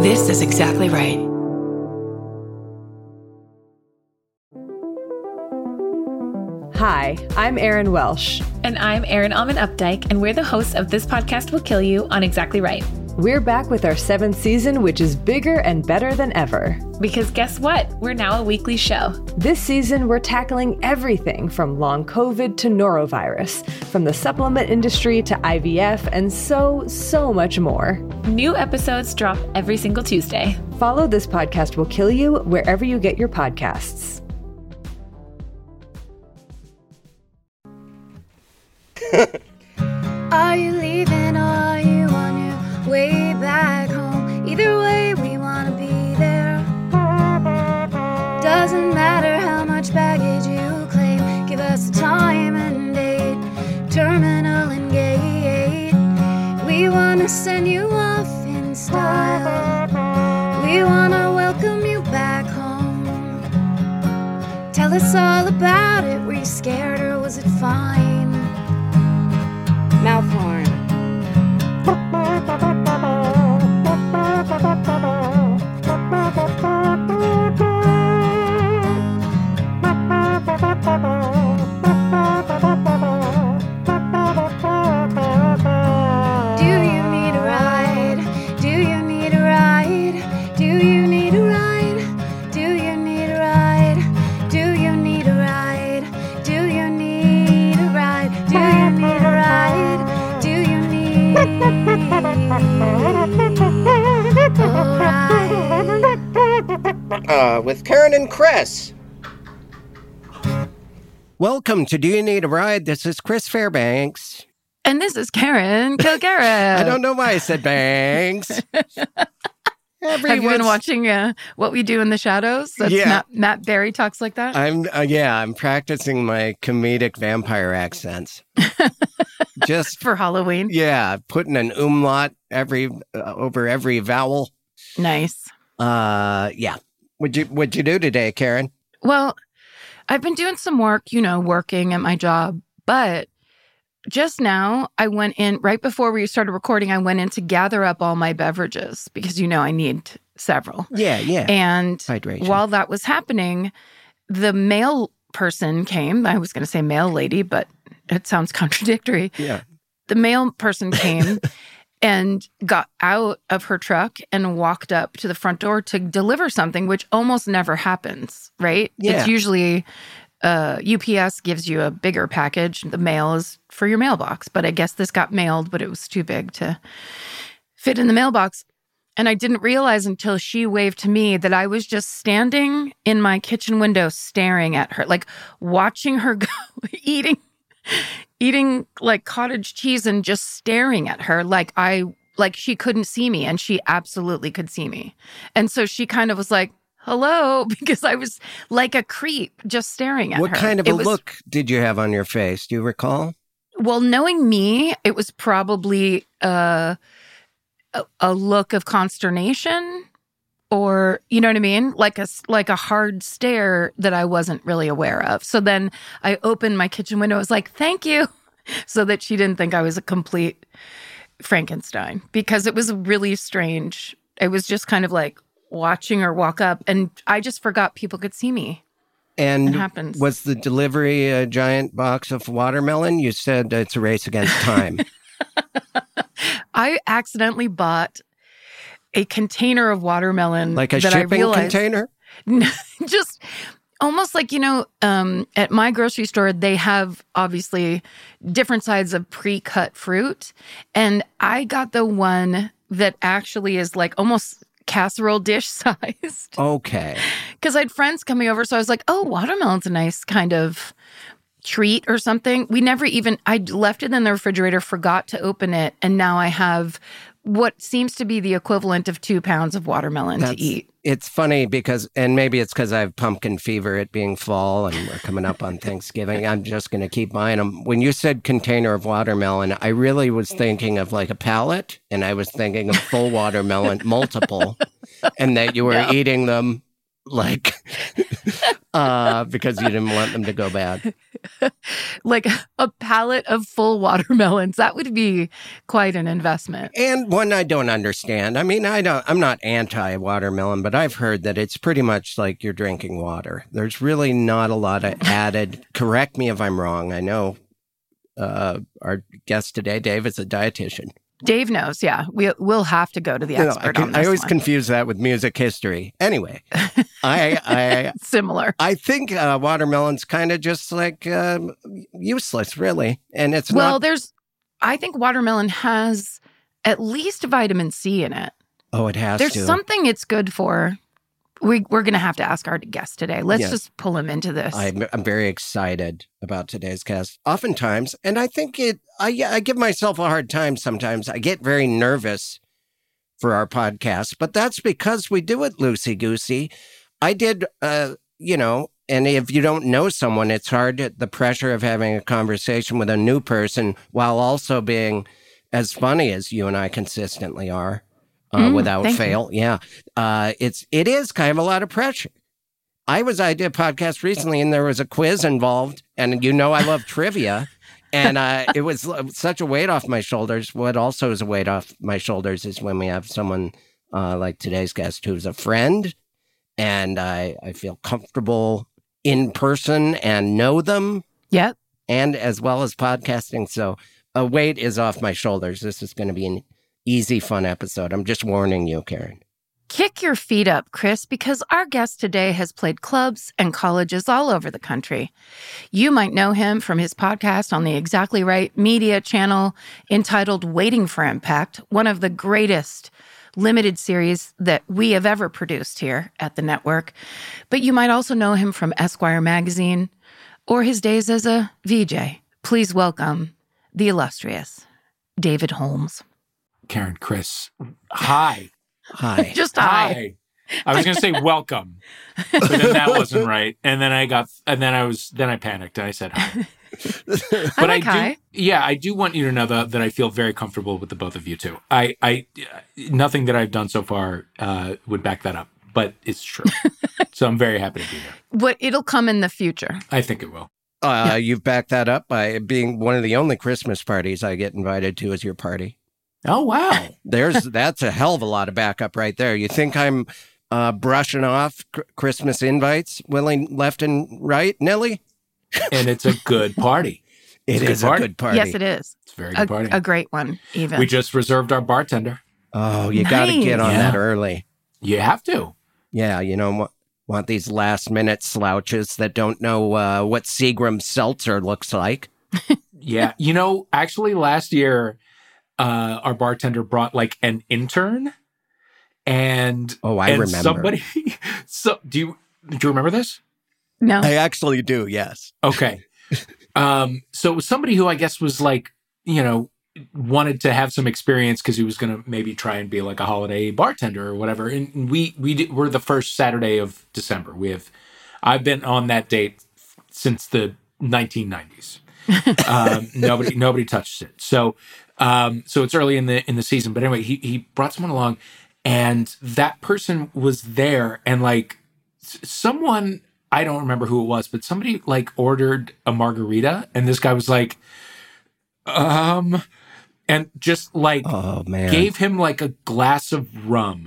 This is exactly right. Hi, I'm Erin Welsh. And I'm Erin Alman Updike, and we're the hosts of This Podcast Will Kill You on Exactly Right. We're back with our 7th season, which is bigger and better than ever. Because guess what? We're now a weekly show. This season, we're tackling everything from long COVID to norovirus, from the supplement industry to IVF, and so much more. New episodes drop every single Tuesday. Follow This Podcast Will Kill You wherever you get your podcasts. Are you leaving or are you on your way back home? Either way, we want to be there. Doesn't matter how much baggage you claim. Give us a time and date, terminal and gate. We want to send you off in style. We want to welcome you back home. Tell us all about it. Were you scared or was it fine? Mouth horn. Do you need a ride? Do you need a ride? Do you need a ride? Do you need a ride? Do you need a ride? Do you need a ride? Do you need a ride? With Karen and Chris. Welcome to Do You Need a Ride? This is Chris Fairbanks. And this is Karen Kilgariff. I don't know why I said Banks. Have you been watching What We Do in the Shadows? That's Yeah. Matt Berry talks like that? I'm practicing my comedic vampire accents. Just for Halloween. Yeah, putting an umlaut over every vowel. Nice. Yeah. What'd you do today, Karen? Well, I've been doing some work, working at my job, but just now I went in, right before we started recording, I went in to gather up all my beverages because, I need several. Yeah. And hydration. While that was happening, the mail person came. I was going to say mail lady, but it sounds contradictory. Yeah. The mail person came and got out of her truck and walked up to the front door to deliver something, which almost never happens, right? Yeah. It's usually UPS gives you a bigger package. The mail is for your mailbox. But I guess this got mailed, but it was too big to fit in the mailbox. And I didn't realize until she waved to me that I was just standing in my kitchen window staring at her, like watching her go eating like cottage cheese and just staring at her like she couldn't see me, and she absolutely could see me. And so she kind of was like, hello, because I was like a creep just staring at her. What kind of look did you have on your face? Do you recall? Well, knowing me, it was probably a look of consternation, or, you know what I mean? Like a hard stare that I wasn't really aware of. So then I opened my kitchen window. I was like, thank you, so that she didn't think I was a complete Frankenstein, because it was really strange. It was just kind of like watching her walk up, and I just forgot people could see me. And it happens. Was the delivery a giant box of watermelon? You said it's a race against time. I accidentally bought a container of watermelon. Like a shipping container? Just almost like, at my grocery store, they have obviously different sides of pre-cut fruit. And I got the one that actually is like almost casserole dish sized. Okay. Because I had friends coming over, so I was like, oh, watermelon's a nice kind of treat or something. I left it in the refrigerator, forgot to open it, and now I have what seems to be the equivalent of 2 pounds of watermelon to eat. It's funny and maybe it's because I have pumpkin fever, it being fall, and we're coming up on Thanksgiving. I'm just going to keep buying them. When you said container of watermelon, I really was thinking of like a pallet, and I was thinking of full watermelon, multiple, and that you were eating them like because you didn't want them to go bad. like a pallet of full watermelons. That would be quite an investment. And one I don't understand. I mean, I'm not anti-watermelon, but I've heard that it's pretty much like you're drinking water. There's really not a lot of added, correct me if I'm wrong. I know our guest today, Dave, is a dietitian. Dave knows, yeah. We'll have to go to the expert on this I always one. confuse that with music history. Anyway, I Similar. I think watermelon's kind of just like useless, really. And it's Well, not... I think watermelon has at least vitamin C in it. Oh, it has There's to. something it's good for. We're going to have to ask our guest today. Let's just pull him into this. I'm very excited about today's cast. Oftentimes, and I think I give myself a hard time sometimes. I get very nervous for our podcast, but that's because we do it loosey-goosey. I did, and if you don't know someone, it's hard, the pressure of having a conversation with a new person while also being as funny as you and I consistently are. Without fail. Yeah. It is kind of a lot of pressure. I did a podcast recently and there was a quiz involved, and I love trivia, and it was such a weight off my shoulders. What also is a weight off my shoulders is when we have someone like today's guest who's a friend, and I feel comfortable in person and know them. Yep. And as well as podcasting. So a weight is off my shoulders. This is going to be an easy, fun episode. I'm just warning you, Karen. Kick your feet up, Chris, because our guest today has played clubs and colleges all over the country. You might know him from his podcast on the Exactly Right media channel entitled Waiting for Impact, one of the greatest limited series that we have ever produced here at the network. But you might also know him from Esquire magazine or his days as a VJ. Please welcome the illustrious David Holmes. Karen, Chris, hi. Hi. Just hi. I was going to say welcome, but then that wasn't right. And then I panicked and I said hi. But I do want you to know that I feel very comfortable with the both of you too. I nothing that I've done so far would back that up, but it's true. So I'm very happy to be here. It'll come in the future. I think it will. You've backed that up by being one of the only Christmas parties I get invited to as your party. Oh, wow. That's a hell of a lot of backup right there. You think I'm brushing off Christmas invites left and right, Nellie? And it's a good party. It is a good party. Yes, it is. It's a very good party. A great one, even. We just reserved our bartender. Oh, you got to get on that early. You have to. Yeah, want these last-minute slouches that don't know what Seagram Seltzer looks like. Yeah. Actually, last year, our bartender brought like an intern, and I remember somebody. So do you remember this? No, I actually do. Yes. Okay. So it was somebody who I guess was like, wanted to have some experience because he was going to maybe try and be like a holiday bartender or whatever. And we're the first Saturday of December. I've been on that date since the 1990s. Nobody touched it. So it's early in the season, but anyway, he brought someone along, and that person was there, and like someone, I don't remember who it was, but somebody like ordered a margarita, and this guy was like, and just like, oh man, gave him like a glass of rum.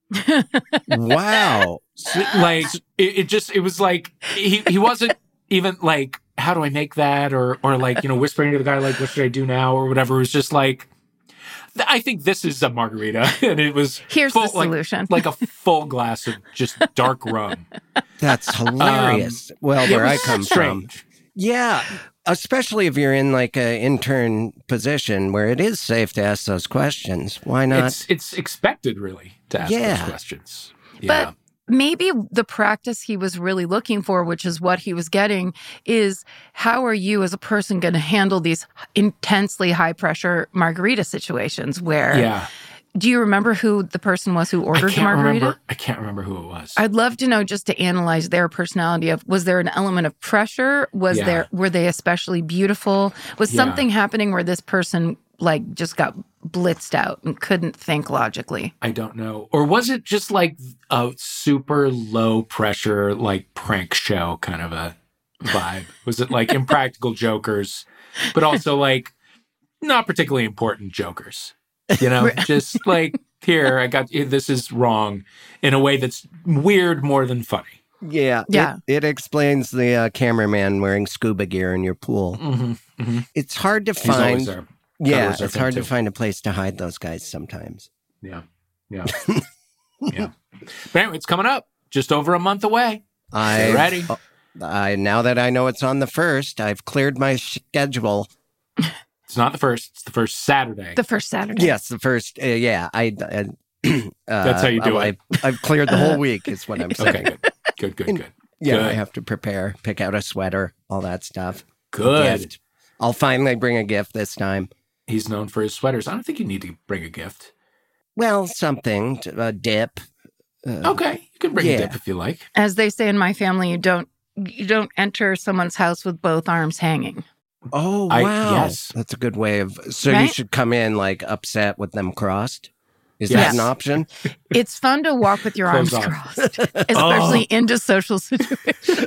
Wow. Like it was like he wasn't even like, how do I make that? Or like, whispering to the guy, like, what should I do now? Or whatever. It was just like, I think this is a margarita. And it was here's the solution. Like a full glass of just dark rum. That's hilarious. Where I come from. Yeah. Especially if you're in like an intern position where it is safe to ask those questions. Why not? It's expected really to ask those questions. Yeah. But maybe the practice he was really looking for, which is what he was getting, is how are you as a person going to handle these intensely high pressure margarita situations where... Yeah. Do you remember who the person was who ordered the margarita? I can't remember who it was. I'd love to know, just to analyze their personality of, was there an element of pressure? Were they especially beautiful? Was something happening where this person like just got blitzed out and couldn't think logically? I don't know. Or was it just like a super low pressure, like prank show kind of a vibe? Was it like impractical jokers, but also like not particularly important jokers? You know, just like, here, I got, this is wrong in a way that's weird more than funny. Yeah. Yeah. It explains the cameraman wearing scuba gear in your pool. It's hard to He's always find. there. Yeah, Covers our it's thing, hard to too. find a place to hide those guys sometimes. Yeah. Yeah. Yeah. But anyway, it's coming up. Just over a month away. Get ready. Now that I know it's on the 1st, I've cleared my schedule. It's not the first. It's the first Saturday. The first Saturday. Yes, the 1st. Yeah, That's how you do it. I've cleared the whole week, is what I'm saying. Okay, good. Yeah, Good. I have to prepare, pick out a sweater, all that stuff. Good. Gift. I'll finally bring a gift this time. He's known for his sweaters. I don't think you need to bring a gift. Well, something, a dip. Okay, you can bring a dip if you like. As they say in my family, you don't enter someone's house with both arms hanging. Oh, wow. Yes. That's a good way of... So you Right? should come in, like, upset with them crossed? Is Yes. that an option? It's fun to walk with your arms Clothes on. crossed, especially into social situations.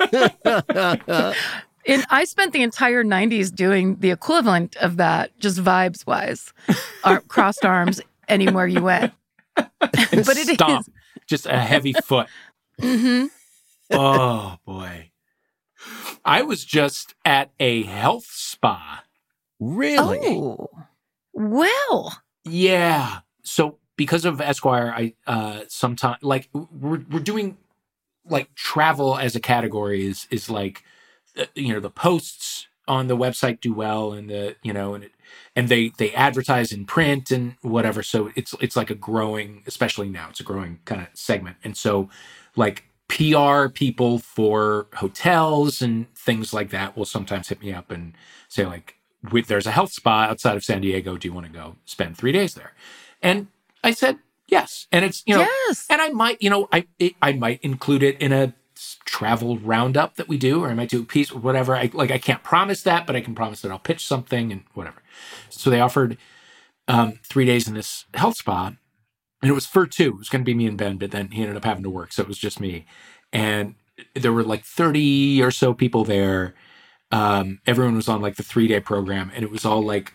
And I spent the entire 90s doing the equivalent of that, just vibes-wise. Crossed arms anywhere you went. But it Stomp. is. Just a heavy foot. Mm-hmm. Oh, boy. I was just at a health spa. Really? Oh, well. Yeah. So because of Esquire, I sometimes like we're doing like travel as a category is like the posts on the website do well, and and they advertise in print and whatever. So it's like a growing, especially now, it's a growing kind of segment. And so like PR people for hotels and things like that will sometimes hit me up and say like, there's a health spa outside of San Diego. Do you want to go spend 3 days there? And I said, yes. And it's, Yes. and I might, I might include it in a travel roundup that we do, or I might do a piece or whatever. I can't promise that, but I can promise that I'll pitch something and whatever. So they offered 3 days in this health spa, and it was for two. It was going to be me and Ben, but then he ended up having to work. So it was just me. And there were like 30 or so people there. Everyone was on like the 3-day program, and it was all like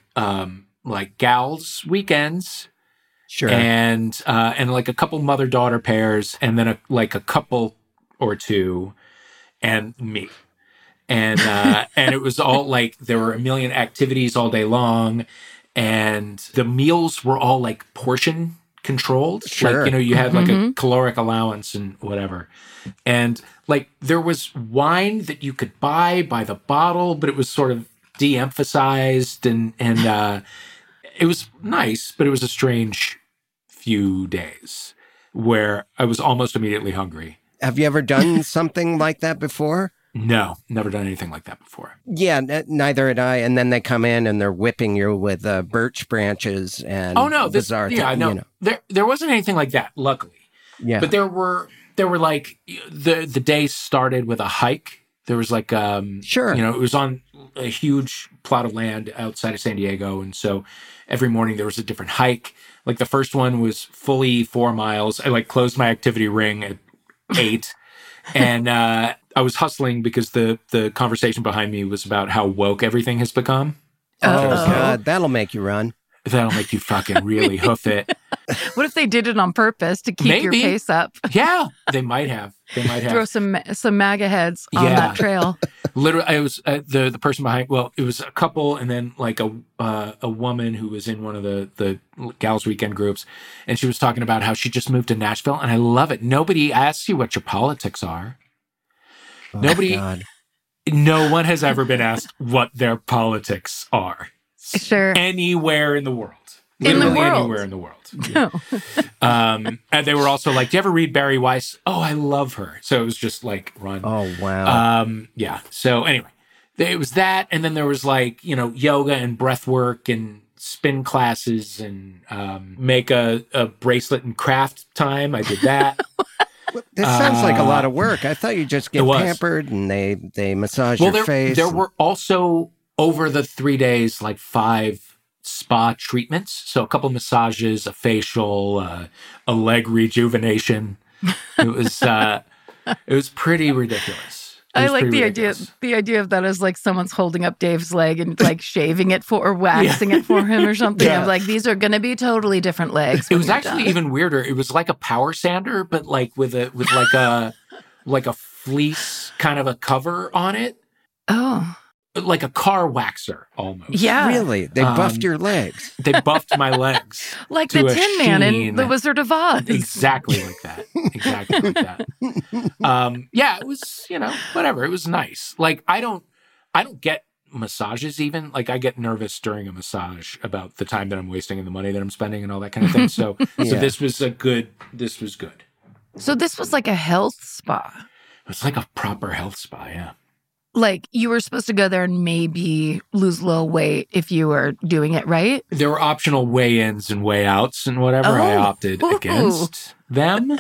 gals weekends. Sure. And like a couple mother-daughter pairs, and then a couple or two, and me. And and it was all like, there were a million activities all day long, and the meals were all like portion controlled. Sure. Like, you had like a caloric allowance and whatever. And like there was wine that you could buy by the bottle, but it was sort of de-emphasized, and it was nice, but it was a strange few days where I was almost immediately hungry. Have you ever done something like that before? No, never done anything like that before. Yeah, neither had I. And then they come in and they're whipping you with birch branches and bizarre things. No. There wasn't anything like that, luckily. Yeah. But there were like the day started with a hike. There was like sure. It was on a huge plot of land outside of San Diego, and so every morning there was a different hike. Like the first one was fully 4 miles. I like closed my activity ring at 8. And I was hustling because the conversation behind me was about how woke everything has become. Oh, God, that'll make you run. That'll make you fucking really hoof it. What if they did it on purpose to keep your Maybe. pace up? Yeah, they might have. Throw some MAGA heads on that trail. Literally, it was the person behind. Well, it was a couple, and then like a woman who was in one of the Gals Weekend groups, and she was talking about how she just moved to Nashville, and I love it. Nobody asks you what your politics are. Oh, Nobody. God. No one has ever been asked what their politics are. Sure. Anywhere in the world. In the Literally world. anywhere in the world. No. And they were also like, do you ever read Barry Weiss? Oh, I love her. So it was just like, run. Oh, wow. Yeah. So anyway, it was that. And then there was like, yoga and breath work and spin classes and make a bracelet and craft time. I did that. This sounds like a lot of work. I thought you just get It was. pampered and they massage your face. There were also, over the 3 days, like 5 spa treatments. So a couple massages, a facial, a leg rejuvenation. It was pretty ridiculous. I like pretty the ridiculous. idea of that as like someone's holding up Dave's leg and like shaving it or waxing it for him or something. Yeah. I'm like, these are going to be totally different legs. It when was you're actually done. even weirder. It was like a power sander, but like with like a fleece kind of a cover on it, Oh, like a car waxer almost. yeah. Really? They buffed your legs. They buffed my legs. Like to the a Tin Man in sheen. The Wizard of Oz. Exactly like that. Exactly like that. Yeah, it was, whatever. It was nice. Like I don't get massages even. Like I get nervous during a massage about the time that I'm wasting and the money that I'm spending and all that kind of thing. So Yeah. this was good. So this was like a health spa. It was like a proper health spa, yeah. Like you were supposed to go there and maybe lose a little weight if you were doing it right. There were optional weigh-ins and weigh-outs and whatever. I Oh. opted against them.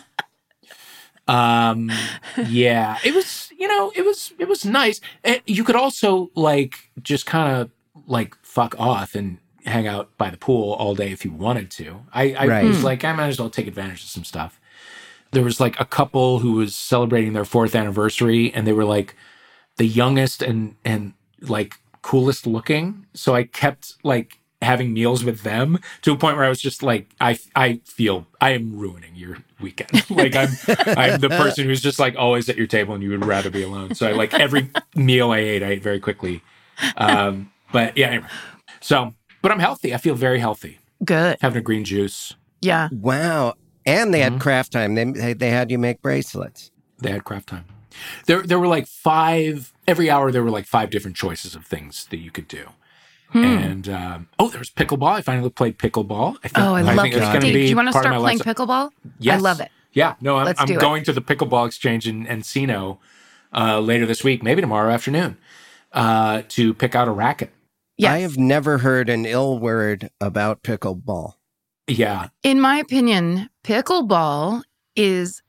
Yeah, it was, it was nice. And you could also like just kind of like fuck off and hang out by the pool all day if you wanted to. I Right. was like, I might as well take advantage of some stuff. There was like a couple who was celebrating their 4th anniversary, and they were like the youngest and like coolest looking. So I kept like having meals with them to a point where I was just like, I feel I am ruining your weekend. Like I'm the person who's just like always at your table and you would rather be alone. So I like every meal I ate very quickly. But yeah, anyway. So, but I'm healthy. I feel very healthy. Good. Having a green juice. Yeah. Wow. And they had craft time. They had you make bracelets. They had craft time. There were like 5, every hour there were like 5 different choices of things that you could do. And there was pickleball. I finally played pickleball. I think, I love think it's it. gonna Dave, be do you want to part of start my playing life. pickleball? Yes. I love it. Yeah, no, I'm Let's do it. going to the pickleball exchange in Encino later this week, maybe tomorrow afternoon, to pick out a racket. Yes. I have never heard an ill word about pickleball. Yeah, In my opinion, pickleball is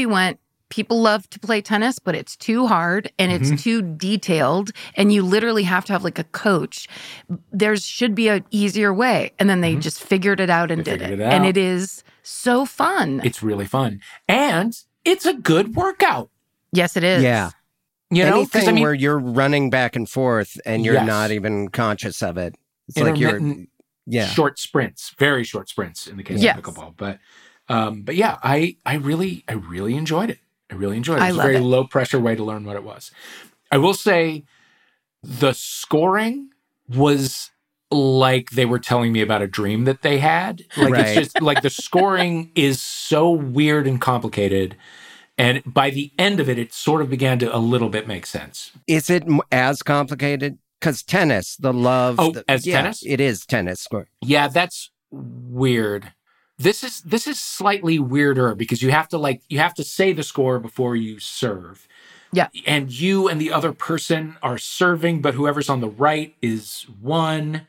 people love to play tennis, but it's too hard and it's too detailed. And you literally have to have like a coach. There should be an easier way. And then they just figured it out and They did figured it. it And out. it is so fun. it's really fun. And it's a good workout. Yes, it is. Yeah. You know, 'cause, Anything where you're running back and forth and you're Yes. not even conscious of it. It's like you're, intermittent yeah. short sprints, very short sprints in the case Yes. of pickleball. But yeah, I really enjoyed it. I really enjoyed it. I It was a love very it. low pressure way to learn what it was. I will say the scoring was like they were telling me about a dream that they had. Like Right. it's just like the scoring is so weird and complicated. And by the end of it, it sort of began to a little bit make sense. Is it as complicated? Because tennis, the love. Oh, as tennis? It is tennis. Yeah, that's weird. This is slightly weirder because you have to say the score before you serve. Yeah. And you and the other person are serving, but whoever's on the right is one.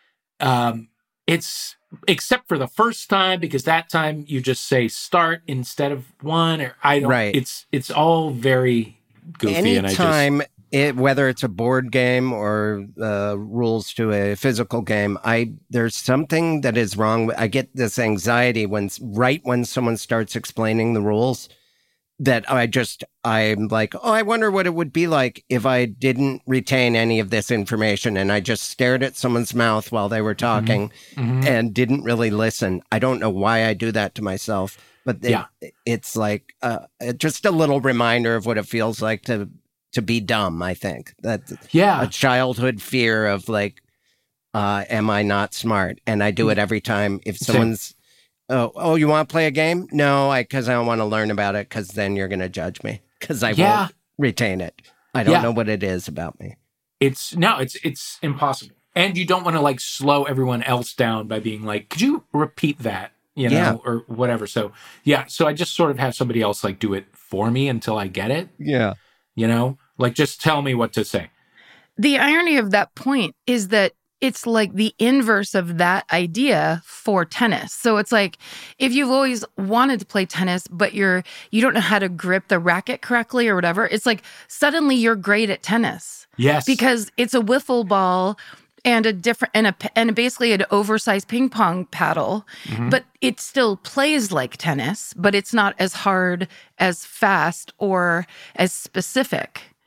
It's except for the first time, because that time you just say start instead of one, or I don't. Right. It's all very goofy, and I just Anytime, whether it's a board game or rules to a physical game, there's something that is wrong. I get this anxiety when someone starts explaining the rules, that I'm like, oh, I wonder what it would be like if I didn't retain any of this information and I just stared at someone's mouth while they were talking and didn't really listen. I don't know why I do that to myself, but it's like just a little reminder of what it feels like to be dumb. I think that's a childhood fear of like, am I not smart? And I do it every time. If someone's, oh, you want to play a game? No, because I don't want to learn about it, because then you're going to judge me because I won't retain it. I don't know what it is about me. It's impossible. And you don't want to like slow everyone else down by being like, could you repeat that? You know, or whatever. So so I just sort of have somebody else like do it for me until I get it. Yeah. You know, like just tell me what to say. The irony of that point is that it's like the inverse of that idea for tennis. So it's like if you've always wanted to play tennis, but you don't know how to grip the racket correctly or whatever, it's like suddenly you're great at tennis. Yes. Because it's a wiffle ball and and basically an oversized ping pong paddle, but it still plays like tennis, but it's not as hard, as fast, or as specific.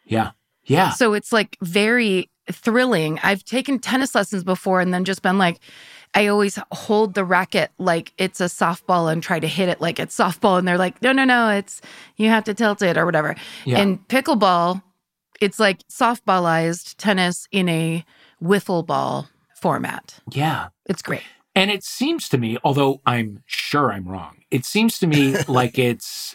Yeah. Yeah. So it's like very thrilling. I've taken tennis lessons before and then just been like, I always hold the racket like it's a softball and try to hit it like it's softball. And they're like, no, it's, you have to tilt it or whatever. Yeah. And pickleball, it's like softballized tennis in a wiffle ball format. Yeah. It's great. And it seems to me, although I'm sure I'm wrong, it seems to me like it's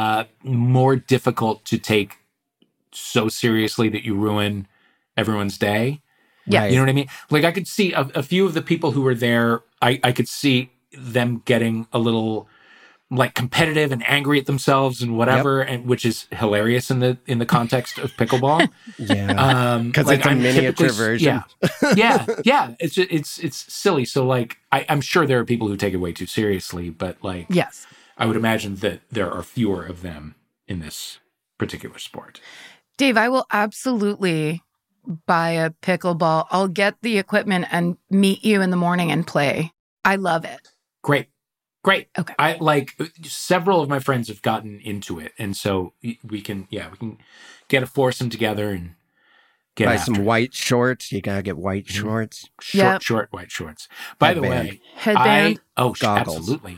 more difficult to take so seriously that you ruin everyone's day. Yeah. Right. You know what I mean? Like I could see a few of the people who were there, I could see them getting a little like competitive and angry at themselves and whatever, and which is hilarious in the context of pickleball. Yeah. Because it's a miniature version. Yeah. It's silly. So like I'm sure there are people who take it way too seriously, but like Yes. I would imagine that there are fewer of them in this particular sport. Dave, I will absolutely buy a pickleball. I'll get the equipment and meet you in the morning and play. I love it. Great. Okay. I like several of my friends have gotten into it. And so we can get a foursome together and get Buy after some it. white shorts. You gotta get white shorts. Short white shorts. By the Headband. way, Headband. Goggles. absolutely.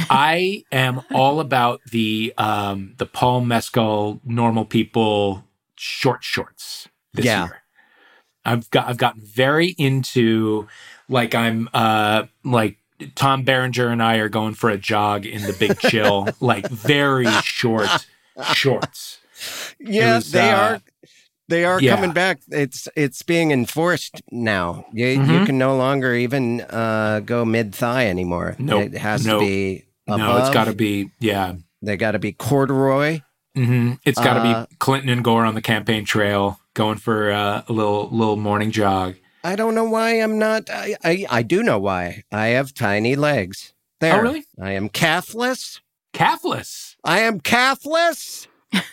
I am all about the Paul Mescal normal people short shorts this year. I've gotten very into like I'm like Tom Berenger and I are going for a jog in the Big Chill, like very short shorts. Yeah, was, they are yeah. coming back. It's being enforced now. You can no longer even go mid thigh anymore. Nope. It has to be above. No, it's got to be, yeah. They got to be corduroy. Mm-hmm. It's got to be Clinton and Gore on the campaign trail going for a little morning jog. I don't know why I'm not. I do know why. I have tiny legs. There. Oh, really? I am calfless. Calfless. I am calfless.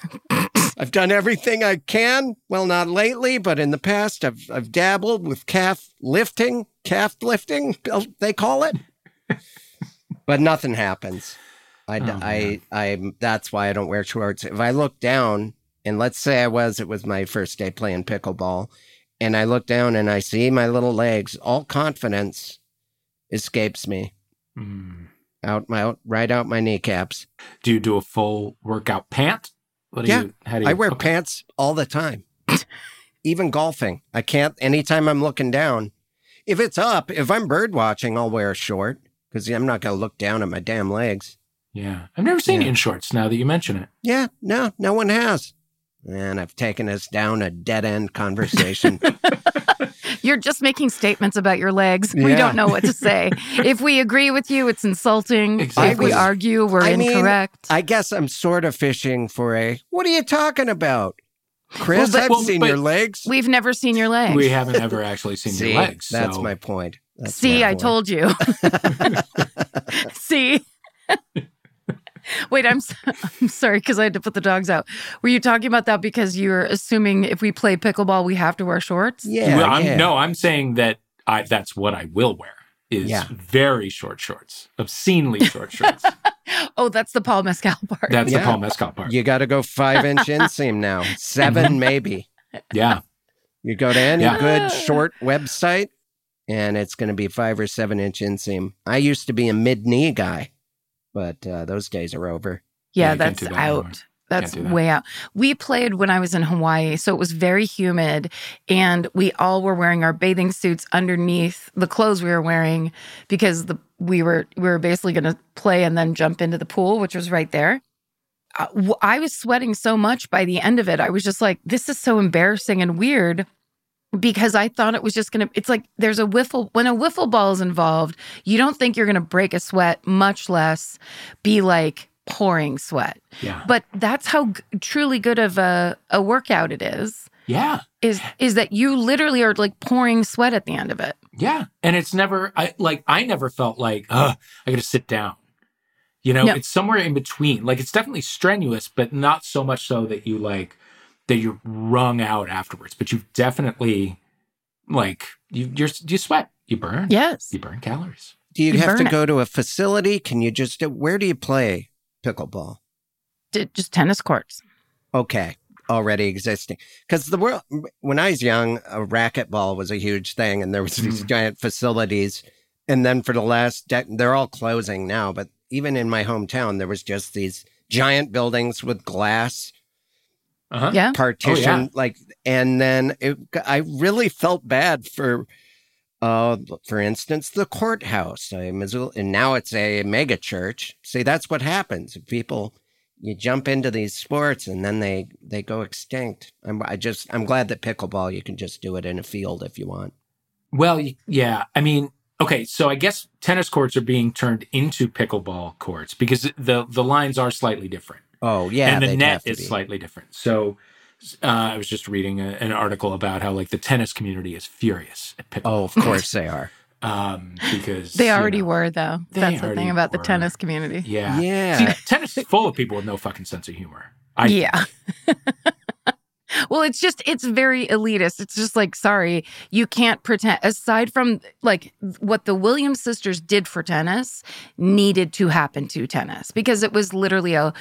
I've done everything I can. Well, not lately, but in the past, I've dabbled with calf lifting, they call it. But nothing happens. That's why I don't wear shorts. If I look down, and let's say it was my first day playing pickleball, and I look down and I see my little legs, all confidence escapes me. Right out my kneecaps. Do you do a full workout pant? I wear pants all the time. Even golfing. I can't, anytime I'm looking down. If it's up, if I'm bird watching, I'll wear a short because I'm not going to look down at my damn legs. Yeah. I've never seen you in shorts now that you mention it. Yeah, no one has. And I've taken us down a dead-end conversation. You're just making statements about your legs. We don't know what to say. If we agree with you, it's insulting. Exactly. If we argue, we're incorrect. I guess I'm sort of fishing for what are you talking about? Chris, Well, I've seen your legs. We've never seen your legs. We haven't ever actually seen your legs. That's so. my point. I told you. See? Wait, I'm sorry because I had to put the dogs out. Were you talking about that because you're assuming if we play pickleball, we have to wear shorts? Yeah. Well, I'm saying that that's what I will wear is very short shorts, obscenely short shorts. Oh, that's the Paul Mescal part. That's the Paul Mescal part. You got to go 5-inch inseam now. 7 maybe. Yeah. You go to any good short website and it's going to be 5 or 7-inch inseam. I used to be a mid-knee guy. But those days are over. Yeah, that's out. Anymore. That's way out. We played when I was in Hawaii, so it was very humid, and we all were wearing our bathing suits underneath the clothes we were wearing because we were basically going to play and then jump into the pool, which was right there. I was sweating so much by the end of it. I was just like, this is so embarrassing and weird. Because I thought it was just going to, it's like when a wiffle ball is involved, you don't think you're going to break a sweat, much less be like pouring sweat. Yeah. But that's how truly good of a workout it is. Yeah. Is that you literally are like pouring sweat at the end of it. Yeah. And it's never, I never felt like, I got to sit down. You know, It's somewhere in between. Like it's definitely strenuous, but not so much so that you that you're wrung out afterwards, but you definitely you sweat, you burn. Yes. You burn calories. Do you have to go to a facility? Can you where do you play pickleball? Just tennis courts. Okay. already existing. Because the world, when I was young, a racquetball was a huge thing, and there was these giant facilities. And then for the last they're all closing now, but even in my hometown, there was just these giant buildings with glass Yeah. partition, and then I really felt bad for instance, the courthouse. And now it's a mega church. See, that's what happens. People, you jump into these sports and then they go extinct. I'm glad that pickleball, you can just do it in a field if you want. Well, yeah. I mean, okay, so I guess tennis courts are being turned into pickleball courts because the lines are slightly different. Oh, yeah. And the net is slightly different. So I was just reading an article about how like the tennis community is furious at pickleball. Oh, of course they are. Because They already were, though. That's the thing about the were. tennis community. Yeah. Yeah. See, tennis is full of people with no fucking sense of humor. Yeah. Well, it's very elitist. It's just like, sorry, you can't pretend. Aside from like what the Williams sisters did for tennis needed to happen to tennis because it was literally a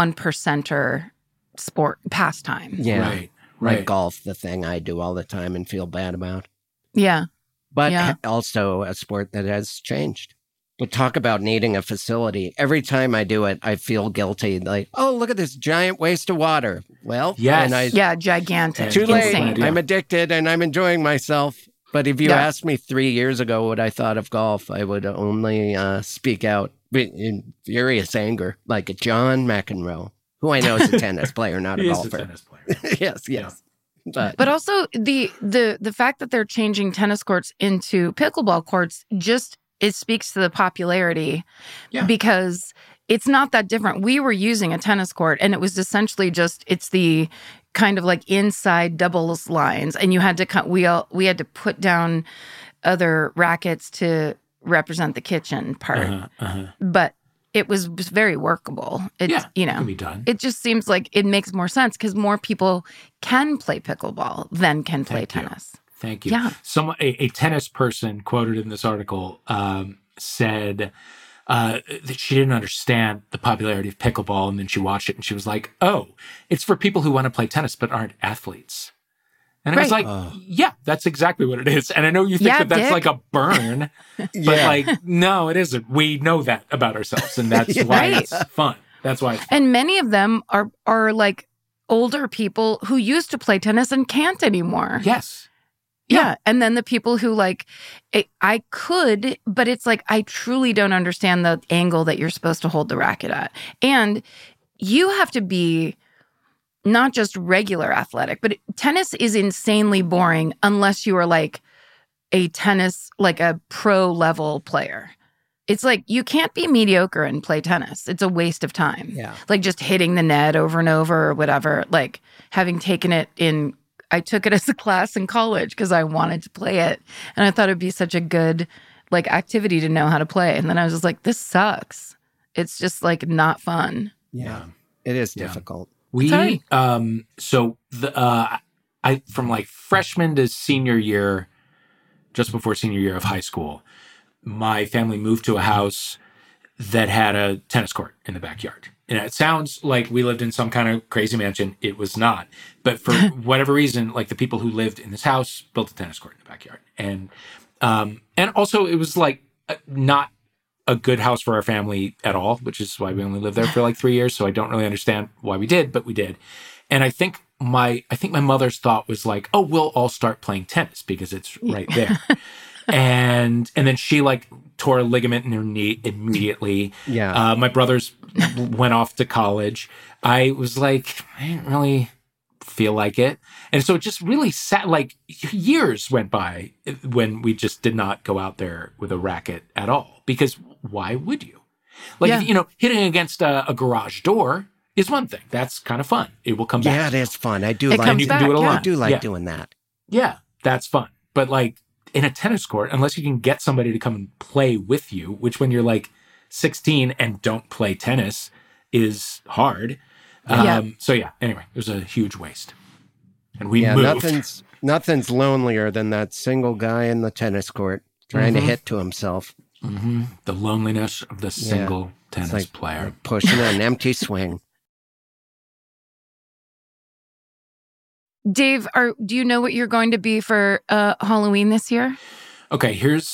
1%er sport pastime. Yeah. Right. Like golf, the thing I do all the time and feel bad about. Yeah. But also a sport that has changed. But talk about needing a facility. Every time I do it, I feel guilty. Like, oh, look at this giant waste of water. Well, Yes. Gigantic. Too late. Insane. I'm addicted and I'm enjoying myself. But if you asked me 3 years ago what I thought of golf, I would only speak out in furious anger, like John McEnroe, who I know is a tennis player, not a He is golfer. a tennis player. Yes. Yeah. But also the fact that they're changing tennis courts into pickleball courts it speaks to the popularity because it's not that different. We were using a tennis court and it was essentially it's the kind of like inside doubles lines and you had to we had to put down other rackets to represent the kitchen part. But it was very workable. It can be done. It just seems like it makes more sense because more people can play pickleball than can play tennis. Thank you. Yeah. A tennis person quoted in this article said that she didn't understand the popularity of pickleball, and then she watched it and she was like, "Oh, it's for people who want to play tennis but aren't athletes." And I was like, "Yeah, that's exactly what it is." And I know you think that that's like a burn, but like, no, it isn't. We know that about ourselves, and that's why it's fun. That's why. It's fun. And many of them are like older people who used to play tennis and can't anymore. Yes. Yeah. And then the people who I could, but it's like, I truly don't understand the angle that you're supposed to hold the racket at. And you have to be not just regular athletic, but tennis is insanely boring unless you are like a pro level player. It's like, you can't be mediocre and play tennis. It's a waste of time. Yeah. Like just hitting the net over and over or whatever, like having taken it I took it as a class in college because I wanted to play it. And I thought it'd be such a good activity to know how to play. And then I was just like, this sucks. It's just not fun. Yeah. It is difficult. We from freshman to senior year, just before senior year of high school, my family moved to a house that had a tennis court in the backyard. And it sounds like we lived in some kind of crazy mansion. It was not. But for whatever reason, the people who lived in this house built a tennis court in the backyard. And also it was not a good house for our family at all, which is why we only lived there for 3 years. So I don't really understand why we did, but we did. And I think my mother's thought was oh, we'll all start playing tennis because it's right there. And then she tore a ligament in her knee immediately. Yeah. My brothers went off to college. I was I didn't really feel like it. And so it just really sat years went by when we just did not go out there with a racket at all. Because why would you? Hitting against a garage door is one thing. That's kind of fun. It will come back. Yeah, it is fun. I do it like comes you can back, do it alone. I do like doing that. Yeah, that's fun. But in a tennis court, unless you can get somebody to come and play with you, which when you're 16 and don't play tennis is hard. So anyway, it was a huge waste. And we moved. Nothing's lonelier than that single guy in the tennis court trying to hit to himself. Mm-hmm. The loneliness of the single tennis player. Pushing an empty swing. Dave, do you know what you're going to be for Halloween this year? Okay,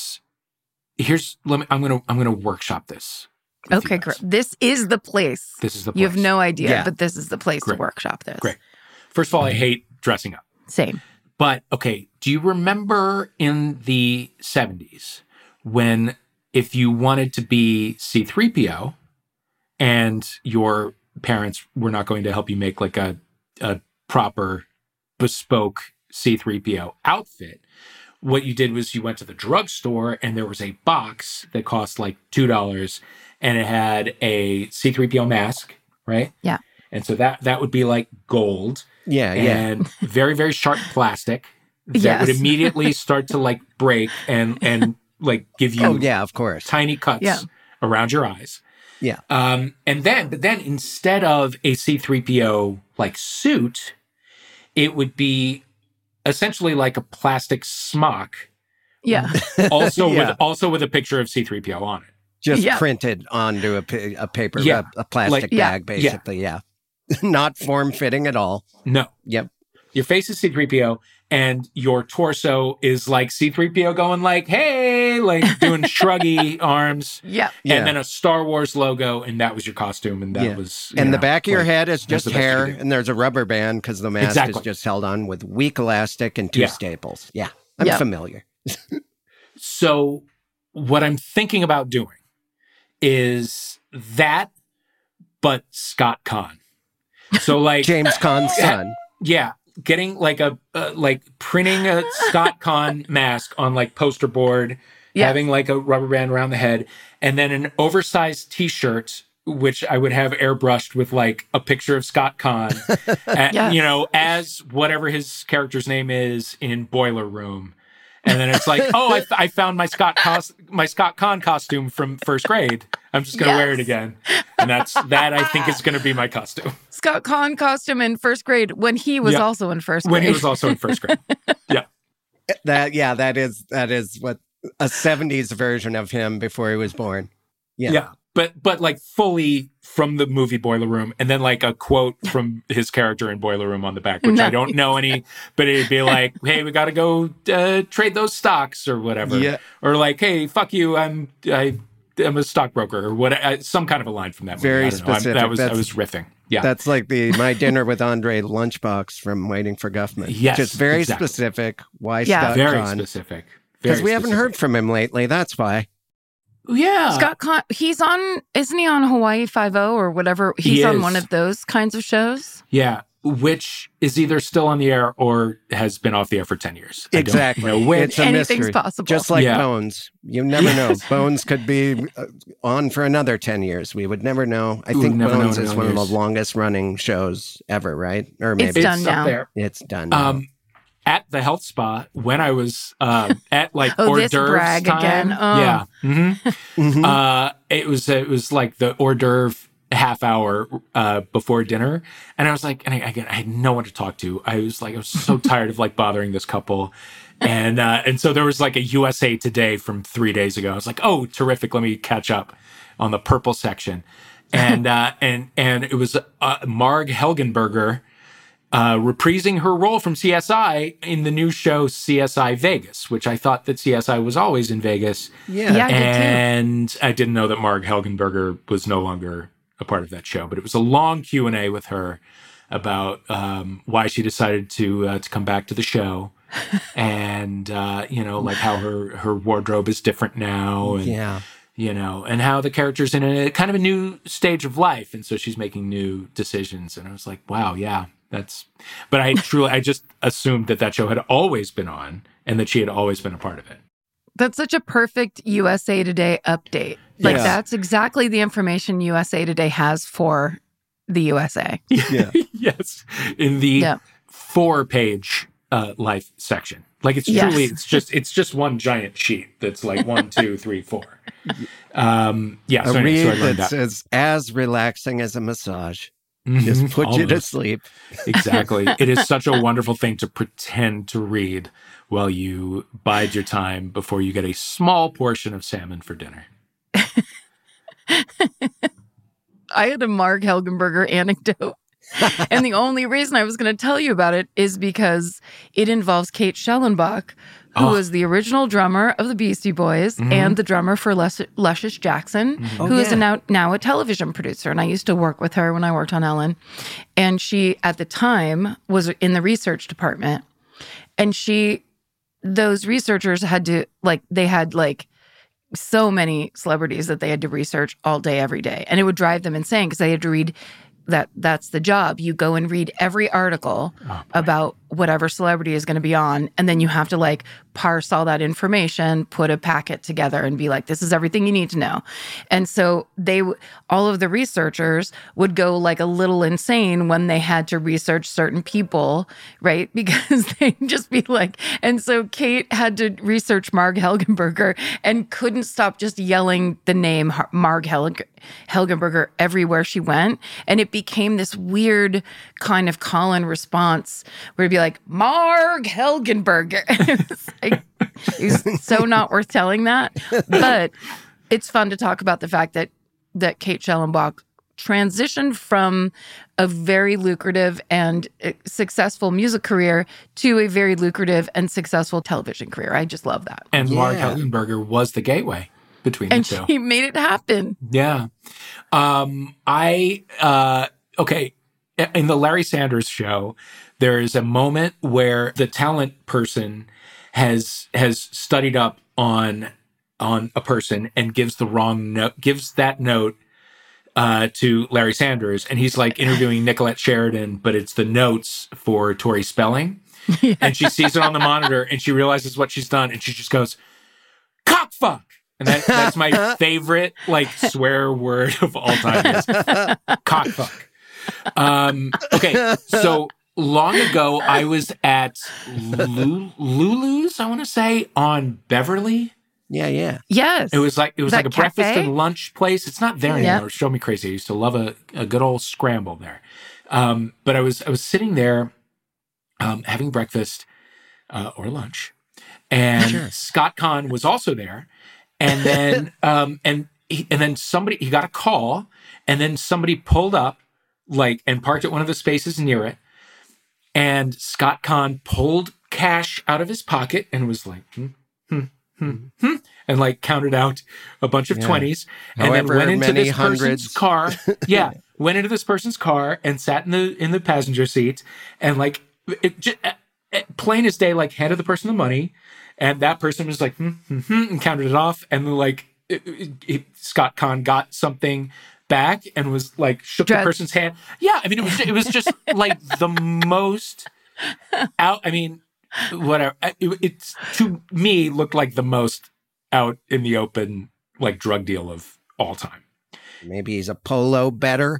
I'm gonna workshop this. Okay, great. This is the place. This is the place. You have no idea, Yeah. but this is the place Great. to workshop this. Great. First of all, I hate dressing up. Same. But okay, do you remember in the 70s when if you wanted to be C-3PO and your parents were not going to help you make like a proper bespoke C-3PO outfit, what you did was you went to the drugstore and there was a box that cost like $2 and it had a C-3PO mask, right? Yeah. And so that would be like gold. Yeah. And very, very sharp plastic that Yes. would immediately start to like break and like give you Oh, yeah, of course. tiny cuts Yeah. around your eyes. Yeah. But then instead of a C-3PO like suit, it would be essentially like a plastic smock, Yeah. also with a picture of C-3PO on it. Just Yeah. printed onto a paper, Yeah. a plastic Yeah. bag, basically. Yeah. Not form-fitting at all. No. Yep. Your face is C-3PO and your torso is like C-3PO going like, hey, like doing shruggy arms. Yeah. Yeah. And then a Star Wars logo, and that was your costume, and that Yeah. was... And the know, back of your like, head is that's just the best you hair, can do. and there's a rubber band because the mask Exactly. is just held on with weak elastic and two Yeah. staples. Yeah. I'm Yeah. familiar. So what I'm thinking about doing is that, but Scott Conn. So like... James Caan's son. Yeah, getting like printing a Scott Conn mask on like poster board, Yeah. having like a rubber band around the head, and then an oversized T-shirt, which I would have airbrushed with like a picture of Scott Conn, Yes. you know, as whatever his character's name is in Boiler Room. And then it's like, oh, I found my Scott Conn costume from first grade. I'm just going to wear it Yes. again. And that I think is going to be my costume. Scott Conn costume in first grade when he was Yeah. also in first grade. When he was also in first grade. Yeah. That is what a 70s version of him before he was born. Yeah. Yeah. But like fully from the movie Boiler Room, and then like a quote from his character in Boiler Room on the back, which I don't know any, but it'd be like, hey, we got to go trade those stocks or whatever. Yeah. Or like, hey, fuck you, I'm a stockbroker or what, some kind of a line from that movie. Very I don't know. specific. I That's- was riffing. Yeah. That's like the My Dinner with Andre lunchbox from Waiting for Guffman. Yes, Just very exactly. specific. Why Yeah. Scott Very Conn? specific. Because we haven't heard from him lately. That's why. Yeah. Scott Conn, isn't he on Hawaii Five-0 or whatever? He's on is. one of those kinds of shows. Yeah. Which is either still on the air or has been off the air for 10 years. I don't Exactly. know which. It's a Anything's mystery. possible. Just like Yeah. Bones. You never know. Bones could be on for another 10 years. We would never know. I think never know Bones in is a one of years. the longest running shows ever, right? Or maybe It's done up now. there. it's done now. At the health spa when I was at like Oh, hors this d'oeuvres brag time. again. Oh. Yeah. Mhm. It was like the hors d'oeuvre half hour before dinner, and I was like, and I had no one to talk to. I was so tired of like bothering this couple, and so there was like a USA Today from 3 days ago. I was like, oh, terrific! Let me catch up on the purple section, and and it was Marg Helgenberger. Reprising her role from CSI in the new show CSI Vegas, which I thought that CSI was always in Vegas. Yeah. Yeah. I did too. And I didn't know that Marg Helgenberger was no longer a part of that show. But it was a long Q&A with her about why she decided to come back to the show. And, like how her wardrobe is different now. And, Yeah. and how the character's in a kind of a new stage of life. And so she's making new decisions. And I was like, wow, yeah. But I just assumed that show had always been on and that she had always been a part of it. That's such a perfect USA Today update. Like Yeah. that's exactly the information USA Today has for the USA. Yeah. Yes. In the Yeah. 4-page life section. Like it's Yes. truly, it's just one giant sheet that's like 1, 2, 3, 4. Yeah. A So, anyway, so I read learned that's that. as relaxing as a massage. Mhm. Just put you to Almost. sleep. Exactly. It is such a wonderful thing to pretend to read while you bide your time before you get a small portion of salmon for dinner. I had a Marg Helgenberger anecdote And the only reason I was going to tell you about it is because it involves Kate Schellenbach, who was the original drummer of the Beastie Boys and the drummer for Luscious Jackson, who is now a television producer. And I used to work with her when I worked on Ellen. And she, at the time, was in the research department. And those researchers had to, they had so many celebrities that they had to research all day, every day. And it would drive them insane because they had to read that's the job. You go and read every article about whatever celebrity is going to be on, and then you have to parse all that information, put a packet together, and be like, this is everything you need to know. And so all of the researchers would go a little insane when they had to research certain people, right? Because they'd just be and so Kate had to research Marg Helgenberger and couldn't stop just yelling the name Marg Helgenberger everywhere she went. And it became this weird kind of call-in response where it'd be like, Marg Helgenberger. It's so not worth telling that. But it's fun to talk about the fact that Kate Schellenbach transitioned from a very lucrative and successful music career to a very lucrative and successful television career. I just love that. And Marg Helgenberger was the gateway between the two. And she made it happen. Yeah. Okay. In the Larry Sanders Show, there is a moment where the talent person has studied up on a person and gives the wrong note, gives that note to Larry Sanders, and he's interviewing Nicolette Sheridan, but it's the notes for Tori Spelling, and she sees it on the monitor, and she realizes what she's done, and she just goes, "Cockfuck." And that's my favorite swear word of all time is cockfuck. Okay, so long ago I was at Lulu's, I want to say, on Beverly. Yeah. Yes. It was like a cafe? breakfast and lunch place. It's not there anymore. It's drove me crazy. I used to love a good old scramble there. But I was sitting there having breakfast or lunch, and Scott Kahn was also there. And then he got a call, and then somebody pulled up and parked at one of the spaces near it. And Scott Kahn pulled cash out of his pocket and was like, and counted out a bunch of 20s, and then went into this person's car. Yeah, went into this person's car and sat in the passenger seat, and plain as day, handed the person the money, and that person was and counted it off, and Scott Kahn got something back and was shook the person's hand. Yeah, I mean it was just the most out. I mean, whatever. It's to me looked like the most out in the open drug deal of all time. Maybe he's a polo bettor.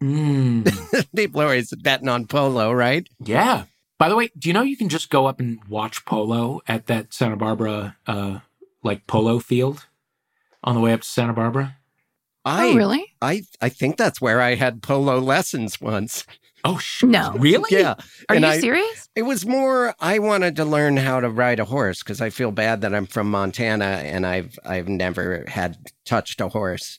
People are always betting on polo, right? Yeah. By the way, do you know you can just go up and watch polo at that Santa Barbara polo field on the way up to Santa Barbara? Oh, really? I think that's where I had polo lessons once. Oh, no. Really? Yeah. Are you serious? It was more, I wanted to learn how to ride a horse because I feel bad that I'm from Montana and I've never had touched a horse.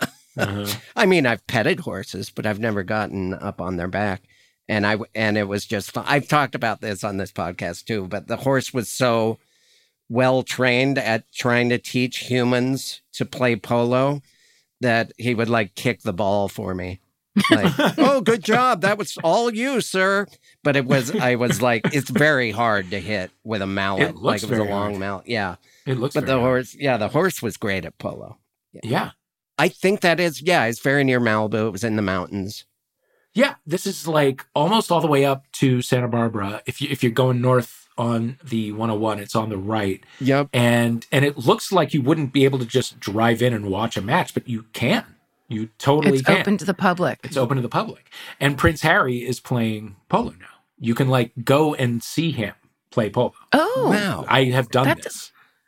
I mean, I've petted horses, but I've never gotten up on their back. And it was just fun. I've talked about this on this podcast too, but the horse was so well trained at trying to teach humans to play polo that he would kick the ball for me. Oh, good job. That was all you, sir. But I was it's very hard to hit with a mallet. It looks it was a long hard. mallet. Yeah. It looks But the horse was great at polo. Yeah. I think that is, it's very near Malibu. It was in the mountains. Yeah. This is almost all the way up to Santa Barbara. If you're going north on the 101, it's on the right. Yep. And it looks like you wouldn't be able to just drive in and watch a match, but you can. You totally can. It's open to the public. It's open to the public. And Prince Harry is playing polo now. You can go and see him play polo. Oh. Wow. I have done this.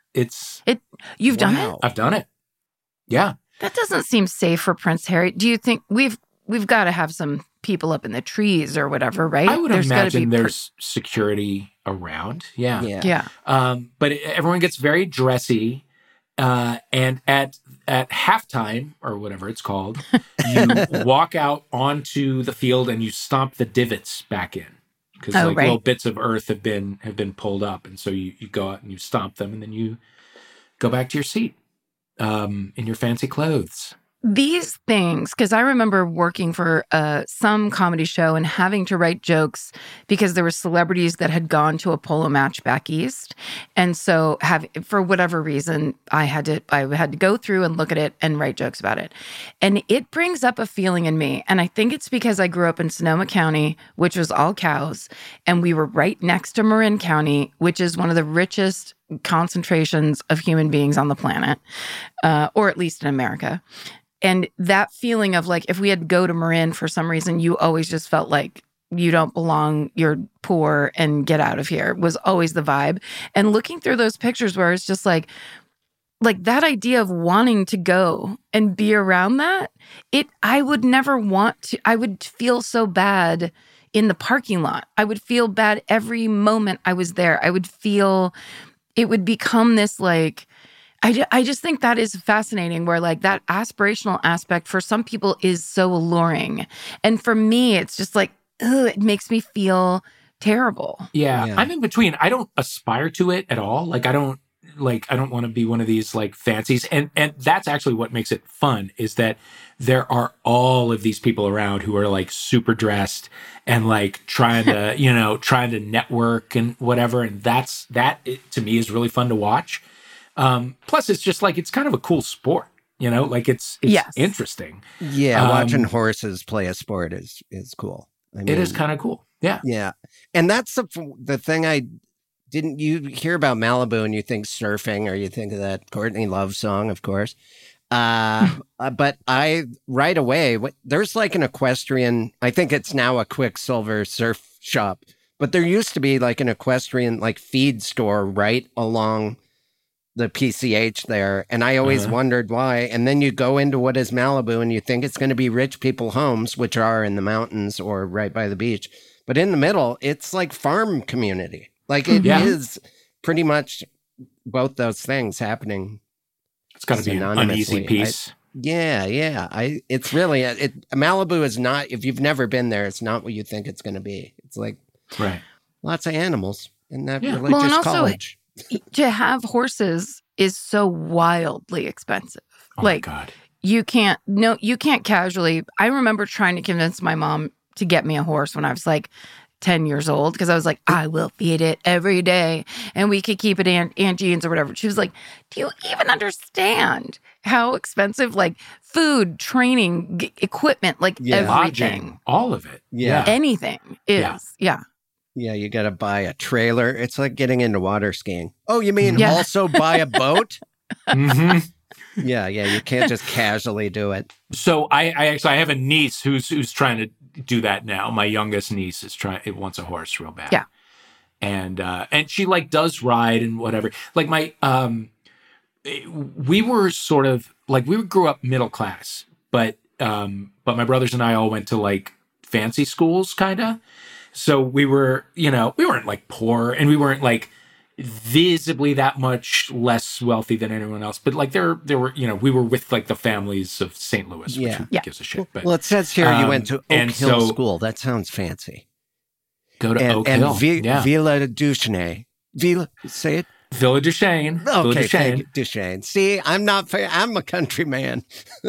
You've done it? I've done it. Yeah. That doesn't seem safe for Prince Harry. Do you think we've got to have some people up in the trees or whatever, right? I would imagine there's security around. Yeah. Yeah. But everyone gets very dressy, And at halftime, or whatever it's called, you walk out onto the field and you stomp the divots back in. Because little bits of earth have been pulled up. And so you go out and you stomp them, and then you go back to your seat in your fancy clothes. These things, because I remember working for some comedy show and having to write jokes because there were celebrities that had gone to a polo match back east. And so for whatever reason, I had to go through and look at it and write jokes about it. And it brings up a feeling in me. And I think it's because I grew up in Sonoma County, which was all cows. And we were right next to Marin County, which is one of the richest concentrations of human beings on the planet, or at least in America. And that feeling of like, if we had to go to Marin for some reason, you always just felt like you don't belong, you're poor, and get out of here was always the vibe. And looking through those pictures where it's just like that idea of wanting to go and be around that, I would never want to, I would feel so bad in the parking lot. I would feel bad every moment I was there. I would feel, it would become this like, I just think that is fascinating where like that aspirational aspect for some people is so alluring. And for me, it's just like, it makes me feel terrible. Yeah. I'm in between. I don't aspire to it at all. I don't want to be one of these like fancies. And that's actually what makes it fun is that there are all of these people around who are like super dressed and like trying to, trying to network and whatever. And that to me is really fun to watch. Plus, it's just like, it's kind of a cool sport, it's interesting. Yeah, watching horses play a sport is cool. I mean, it is kind of cool. Yeah. Yeah. And that's the thing didn't you hear about Malibu and you think surfing or you think of that Courtney Love song, of course. But right away, there's like an equestrian, I think it's now a Quicksilver surf shop, but there used to be like an equestrian like feed store right along the PCH there. And I always wondered why. And then you go into what is Malibu and you think it's going to be rich people homes, which are in the mountains or right by the beach. But in the middle, it's like farm community. Like it is pretty much both those things happening. It's got to be an uneasy piece. It's really, Malibu is not, if you've never been there, it's not what you think it's going to be. It's like lots of animals and that religious college. To have horses is so wildly expensive. Oh my God. You can't casually. I remember trying to convince my mom to get me a horse when I was like 10 years old because I was like, I will feed it every day and we could keep it Aunt Jean's or whatever. She was like, do you even understand how expensive like food, training, equipment, like everything, lodging, all of it. Anything is. Yeah, you got to buy a trailer. It's like getting into water skiing. Oh, you mean also buy a boat? Mm-hmm. Yeah, you can't just casually do it. So I have a niece who's trying to do that now. My youngest niece wants a horse real bad. Yeah. And she like does ride and whatever. Like we were sort of like, we grew up middle class, but my brothers and I all went to like fancy schools kind of. So we were, we weren't like poor and we weren't like visibly that much less wealthy than anyone else. But like there were, we were with like the families of St. Louis, which who gives a shit. But, well, it says here you went to Oak Hill School. That sounds fancy. Go to Oak Hill. Villa Duchesne. Say it. Villa Duchesne. Okay, thank you, Duchesne. See, I'm a country man.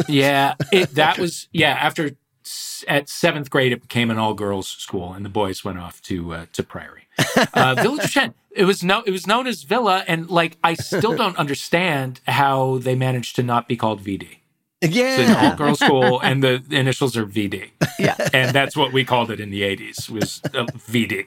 After at 7th grade, it became an all-girls school, and the boys went off to Prairie. Villa Duchesne. It was known as Villa, and like I still don't understand how they managed to not be called VD. Yeah, so it's an all-girls school, and the initials are VD. Yeah, and that's what we called it in the 80s. Was VD.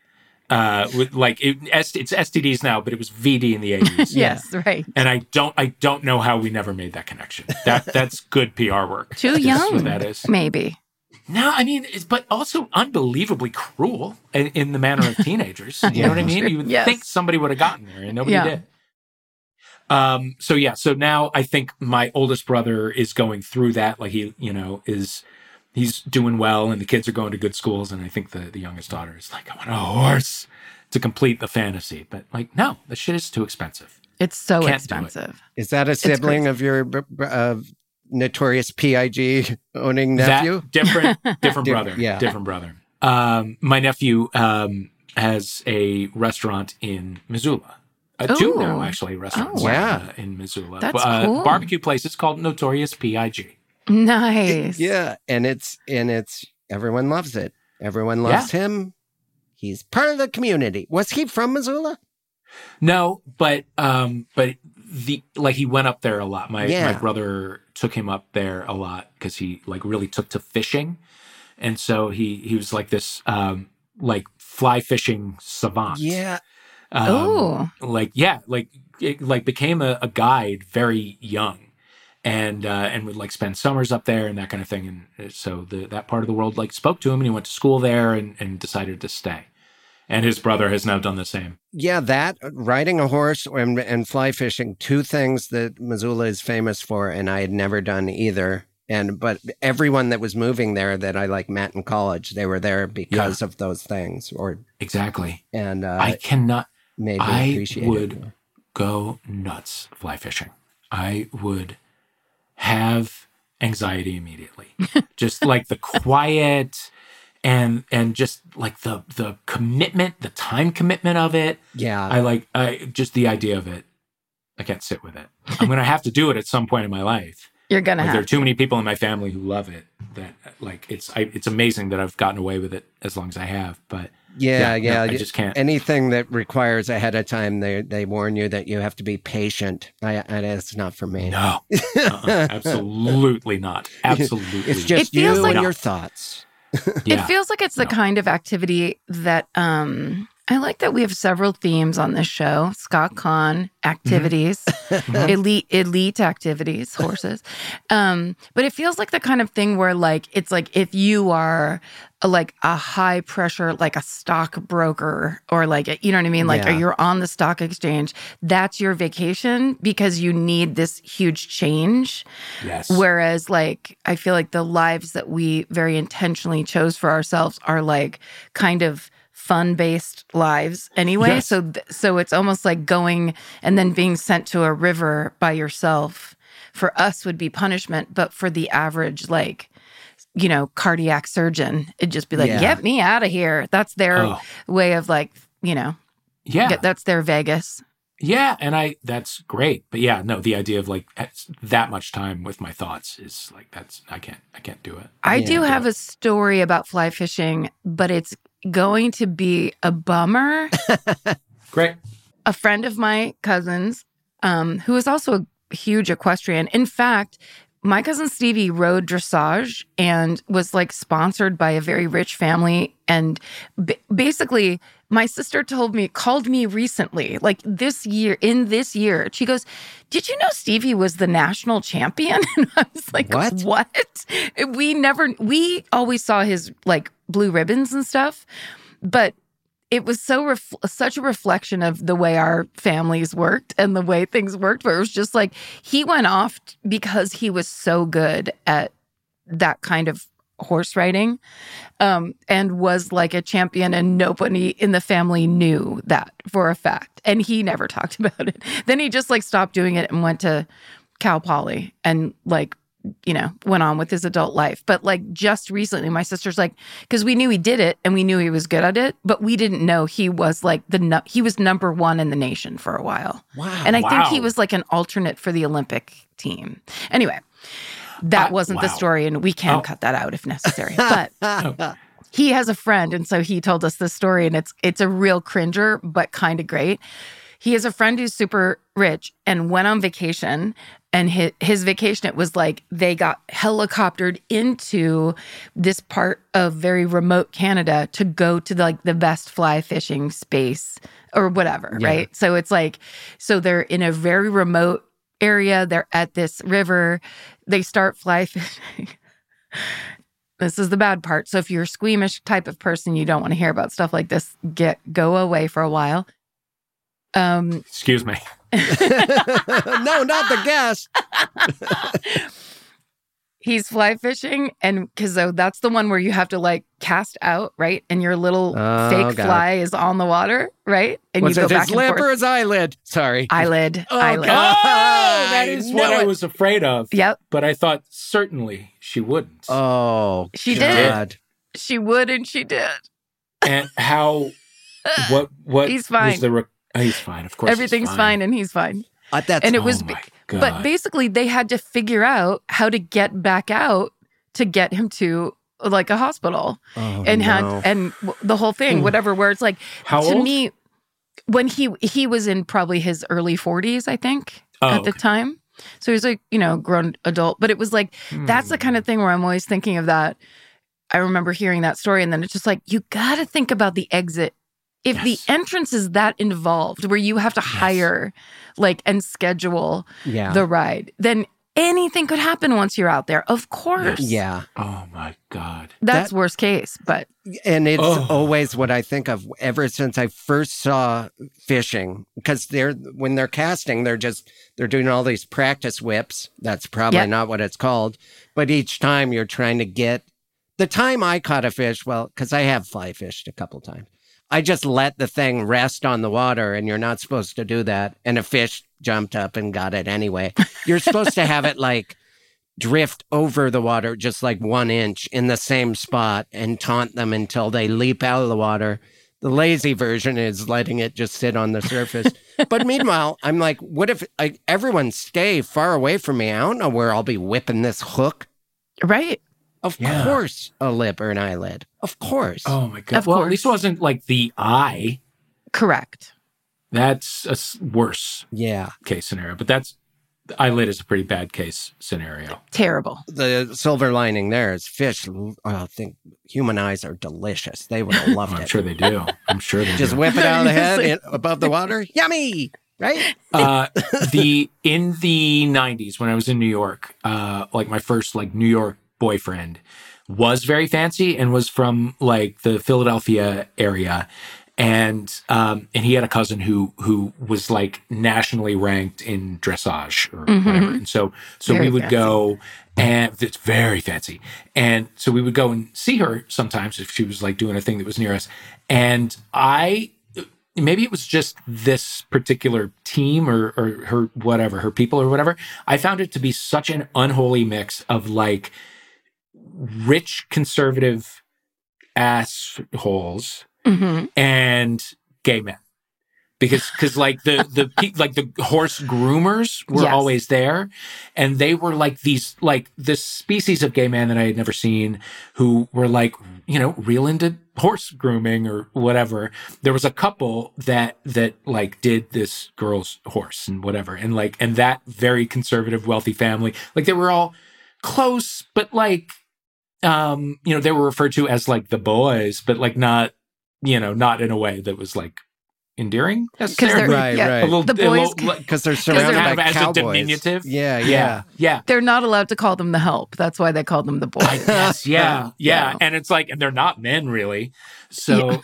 It's STDs now, but it was VD in the 80s. Yes, right. And I don't know how we never made that connection. That's good PR work. Too young, what that is. Maybe. No, I mean, but also unbelievably cruel in the manner of teenagers. You know what I mean? You would think somebody would have gotten there, and nobody did. So now I think my oldest brother is going through that. Like he's doing well, and the kids are going to good schools, and I think the youngest daughter is like, I want a horse to complete the fantasy. But like, no, the shit is too expensive. It's so Can't do it. expensive. Is that a sibling of your notorious PIG owning nephew? That, different brother. Yeah. Different brother. My nephew has a restaurant in Missoula. Two now, actually, restaurants in Missoula. That's cool. Barbecue place. It's called Notorious PIG. Nice. Yeah, and it's everyone loves it. Everyone loves him. He's part of the community. Was he from Missoula? No, but he went up there a lot. My brother took him up there a lot because he like really took to fishing, and so he was like this like fly fishing savant. Yeah. Became a guide very young, and would like spend summers up there and that kind of thing. And so that part of the world like spoke to him, and he went to school there and decided to stay. And his brother has now done the same. Yeah, that riding a horse and fly fishing, two things that Missoula is famous for, and I had never done either. But everyone that was moving there that I like met in college, they were there because of those things. Exactly. And I cannot. Made me appreciate I would go nuts fly fishing. I would have anxiety immediately. Just like the quiet and just like the commitment, the time commitment of it. Yeah. I just the idea of it. I can't sit with it. I'm going to have to do it at some point in my life. You're going to have. There are too many people in my family who love it that like it's amazing that I've gotten away with it as long as I have, but Yeah. No, I just can't. Anything that requires ahead of time, they warn you that you have to be patient. It's not for me. No, absolutely not. Absolutely. It's just you and your thoughts. It feels like it's the kind of activity that I like that we have several themes on this show. Scott Conn, activities, elite activities, horses. But it feels like the kind of thing where like, it's like if you are like a high pressure, like a stockbroker or like, you know what I mean? Like you're on the stock exchange, that's your vacation because you need this huge change. Yes. Whereas like, I feel like the lives that we very intentionally chose for ourselves are like kind of fun-based lives anyway. Yes. So it's almost like going and then being sent to a river by yourself for us would be punishment, but for the average, like, you know, cardiac surgeon, it'd just be like, get me out of here. That's their way of like, you know, that's their Vegas. Yeah. And that's great. But yeah, no, the idea of like that much time with my thoughts is like, I can't do it. I do have a story about fly fishing, but it's going to be a bummer. Great. A friend of my cousin's, who is also a huge equestrian. In fact, my cousin Stevie rode dressage and was like sponsored by a very rich family. And basically, my sister called me recently, like this year, she goes, "Did you know Stevie was the national champion?" And I was like, what? We always saw his like blue ribbons and stuff, but it was such a reflection of the way our families worked and the way things worked, where it was just like he went off because he was so good at that kind of horse riding, and was like a champion, and nobody in the family knew that for a fact. And he never talked about it. Then he just like stopped doing it and went to Cal Poly and like, you know, went on with his adult life. But like just recently, my sister's like, because we knew he did it and we knew he was good at it, but we didn't know he was like he was number one in the nation for a while. Wow. And I think he was like an alternate for the Olympic team. Anyway, that wasn't the story, and we can cut that out if necessary. But he has a friend, and so he told us this story, and it's a real cringer, but kind of great. He has a friend who's super rich and went on vacation, and his vacation, it was like they got helicoptered into this part of very remote Canada to go to the best fly fishing space or whatever, right? So it's like, so they're in a very remote area. They're at this river. They start fly fishing. This is the bad part. So if you're a squeamish type of person, you don't want to hear about stuff like this, go away for a while. Excuse me. No, not the guest. He's fly fishing, and because that's the one where you have to like cast out, right? And your little fake fly is on the water, right? And Was you it go back his and lip forth. or his eyelid? Sorry. Eyelid. Eyelid. God. Oh, that is I what knew I it. was afraid of. Yep. But I thought certainly she wouldn't. Oh, She God. did. She would, and she did. And how? What? He's fine. Was the he's fine. Of course, Everything's he's fine, and he's fine. That's And it was, Oh my God. but basically they had to figure out how to get back out to get him to like a hospital, and the whole thing, whatever. Where it's like, How to old? me, when he was in probably his early 40s, I think, at the time. So he was like, grown adult. But it was like, that's the kind of thing where I'm always thinking of that. I remember hearing that story, and then it's just like, you got to think about the exit. If the entrance is that involved, where you have to hire, like, and schedule the ride, then anything could happen once you're out there. Of course. Yeah. Oh my God. That's worst case, but And it's always what I think of ever since I first saw fishing, because when they're casting, they're doing all these practice whips. That's probably not what it's called. But each time you're trying to get the time I caught a fish, well, because I have fly fished a couple times. I just let the thing rest on the water, and you're not supposed to do that. And a fish jumped up and got it anyway. You're supposed to have it like drift over the water just like 1 inch in the same spot and taunt them until they leap out of the water. The lazy version is letting it just sit on the surface. But meanwhile, I'm like, what if everyone stay far away from me? I don't know where I'll be whipping this hook. right. Of course, a lip or an eyelid. Of course. Oh my God. Of Well, course. at least it wasn't like the eye. Correct. That's a worse Yeah. case scenario. But the eyelid is a pretty bad case scenario. Terrible. The silver lining there is fish. I think human eyes are delicious. They would have loved I'm it. sure they do. I'm sure they Just do. whip it out of the head above the water. Yummy. Right? In the 90s, when I was in New York, like my first like New York boyfriend was very fancy and was from like the Philadelphia area. And he had a cousin who was like nationally ranked in dressage or whatever. And so Very we would fancy. go, and it's very fancy. And so we would go and see her sometimes if she was like doing a thing that was near us. And maybe it was just this particular team or her whatever, her people or whatever. I found it to be such an unholy mix of like rich conservative assholes and gay men, because like the horse groomers were always there, and they were like this species of gay man that I had never seen, who were like real into horse grooming or whatever. There was a couple that like did this girl's horse and whatever, and that very conservative wealthy family, like they were all close, but like they were referred to as like the boys, but like not in a way that was like endearing. They're- Right, yeah. right. The boys, Because they're surrounded kind by of as a cowboys. diminutive. Yeah. they're not allowed to call them the help. That's why they called them the boys. Yes, yeah. Yeah. And it's like, and they're not men really. So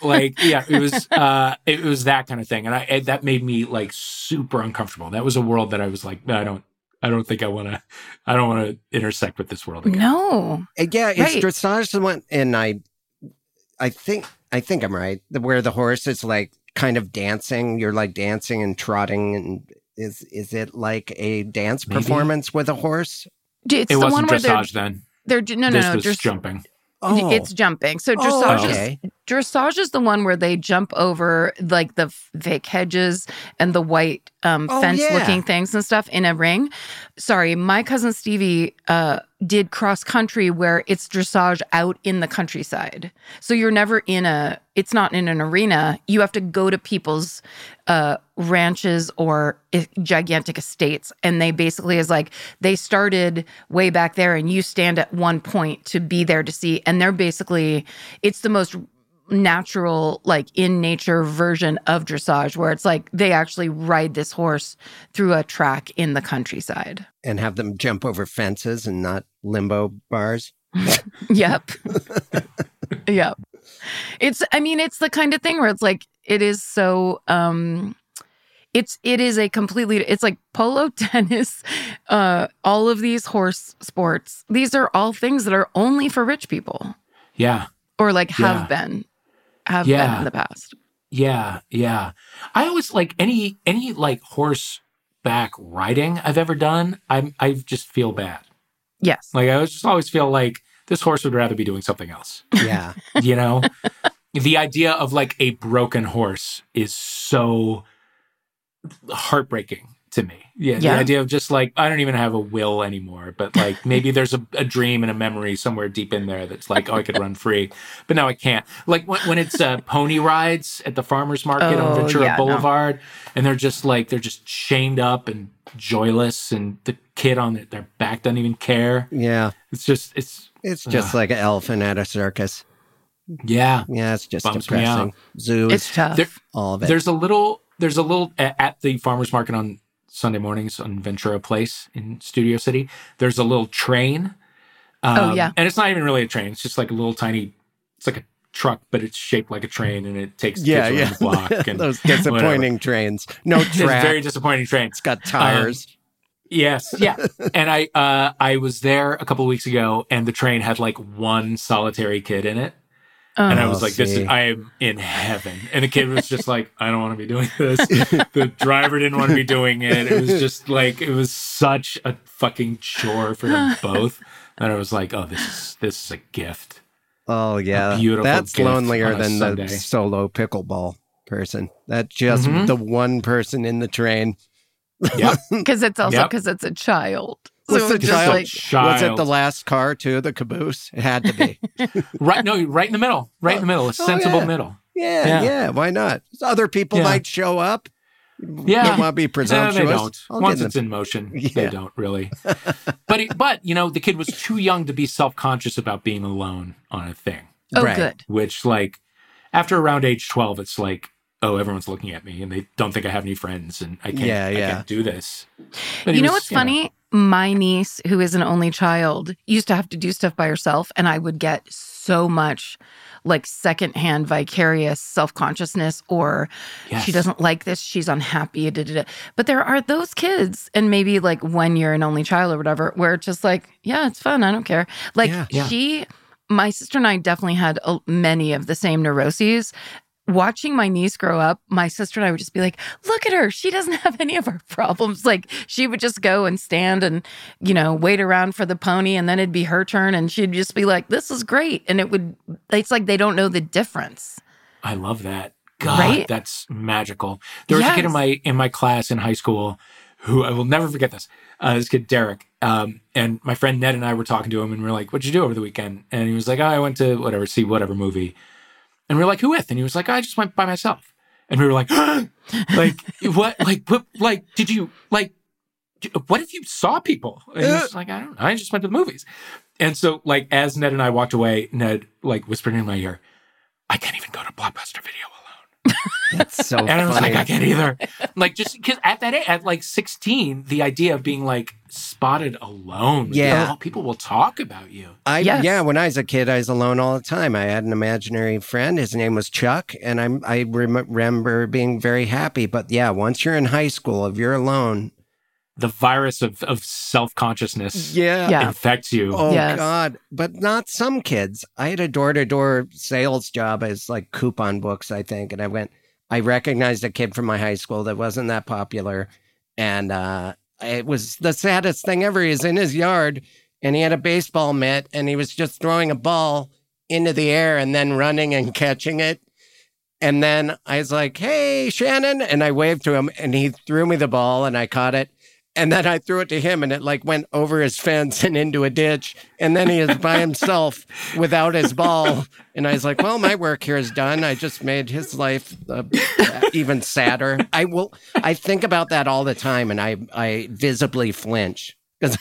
it was that kind of thing. And that made me like super uncomfortable. That was a world that I was like, no, I don't think I want to intersect with this world again. No. Yeah, it's Right. dressage the one, and I think I'm right. Where the horse is like kind of dancing, you're like dancing and trotting, and is it like a dance Maybe. performance with a horse? It's It the one wasn't where dressage then. they're no, This no, was just jumping. Oh, it's jumping. So dressage okay. dressage is the one where they jump over like the fake hedges and the white fence looking things and stuff in a ring. Sorry, my cousin Stevie did cross country where it's dressage out in the countryside. So you're never it's not in an arena. You have to go to people's ranches or gigantic estates. And they basically is like, they started way back there and you stand at one point to be there to see. And they're basically, it's the most natural, like in nature version of dressage, where it's like they actually ride this horse through a track in the countryside. And have them jump over fences and not limbo bars. Yep. Yep. It's the kind of thing where it's like, it is so, It is a completely, it's like polo, tennis, all of these horse sports. These are all things that are only for rich people. Yeah. Or like have been in the past. Yeah. Yeah. I always like any like horseback riding I've ever done. I just feel bad. Yes. Like I just always feel like this horse would rather be doing something else. Yeah. You know, the idea of like a broken horse is so heartbreaking to me. Yeah. The idea of just like, I don't even have a will anymore, but like maybe there's a dream and a memory somewhere deep in there that's like, oh, I could run free, but now I can't. Like when it's pony rides at the farmer's market on Ventura Boulevard, and they're just chained up and joyless, and the kid on their back doesn't even care. Yeah. It's just like an elephant at a circus. Yeah. Yeah, it's just Bums depressing. Zoos. It's tough. All of it. There's a little at the farmer's market on Sunday mornings on Ventura Place in Studio City. There's a little train. And it's not even really a train. It's just like a little tiny, it's like a truck, but it's shaped like a train, and it takes kids around the block. And those disappointing trains. No track. It's a very disappointing train. It's got tires. Yes. Yeah. And I was there a couple of weeks ago, and the train had like one solitary kid in it. And I was like, I am in heaven. And the kid was just like, I don't want to be doing this. The driver didn't want to be doing it. It was just like, it was such a fucking chore for them both. And I was like, oh, this is a gift. Oh, yeah. A beautiful That's gift lonelier on a than Sunday. the solo pickleball person. That's just the one person in the train. Yeah. Because it's also because it's a child. Was the it's just child? Was it the last car too? The caboose? It had to be. Right in the middle. Right in the middle. A sensible middle. Yeah. Why not? Other people might show up. Yeah. Don't want to be presumptuous. No, they don't. Once it's in motion, they don't really. But you know, the kid was too young to be self-conscious about being alone on a thing. Oh, Right. good. Which, like, after around age 12, it's like, oh, everyone's looking at me, and they don't think I have any friends, and I can't do this. But You know what's funny? My niece, who is an only child, used to have to do stuff by herself, and I would get so much like secondhand vicarious self-consciousness, or she doesn't like this, she's unhappy. But there are those kids, and maybe like when you're an only child or whatever, where it's just like, yeah, it's fun, I don't care. Like my sister and I definitely had many of the same neuroses. Watching my niece grow up, my sister and I would just be like, look at her. She doesn't have any of our problems. Like, she would just go and stand and, you know, wait around for the pony, and then it'd be her turn, and she'd just be like, this is great. And it's like they don't know the difference. I love that. God, that's magical. There was a kid in my class in high school who, I will never forget this. This kid, Derek. And my friend Ned and I were talking to him, and we were like, what'd you do over the weekend? And he was like, I went to see whatever movie. And we were like, who with? And he was like, I just went by myself. And we were like, like, what? Like, did you, like, what if you saw people? And he was like, I don't know. I just went to the movies. And so, like, as Ned and I walked away, Ned, like, whispered in my ear, I can't even go to Blockbuster Video alone. That's so funny. And I was like, I can't either. Like, just because at that age, at like 16, the idea of being like spotted alone. Yeah. People will talk about you. Yeah, when I was a kid, I was alone all the time. I had an imaginary friend. His name was Chuck, and I remember being very happy. But yeah, once you're in high school, if you're alone, the virus of self-consciousness infects you. Oh, God. But not some kids. I had a door-to-door sales job as like coupon books, I think. And I recognized a kid from my high school that wasn't that popular. And it was the saddest thing ever. He was in his yard, and he had a baseball mitt, and he was just throwing a ball into the air and then running and catching it. And then I was like, hey, Shannon. And I waved to him, and he threw me the ball, and I caught it. And then I threw it to him, and it like went over his fence and into a ditch. And then he was by himself without his ball. And I was like, well, my work here is done. I just made his life even sadder. I think about that all the time, and I visibly flinch. Because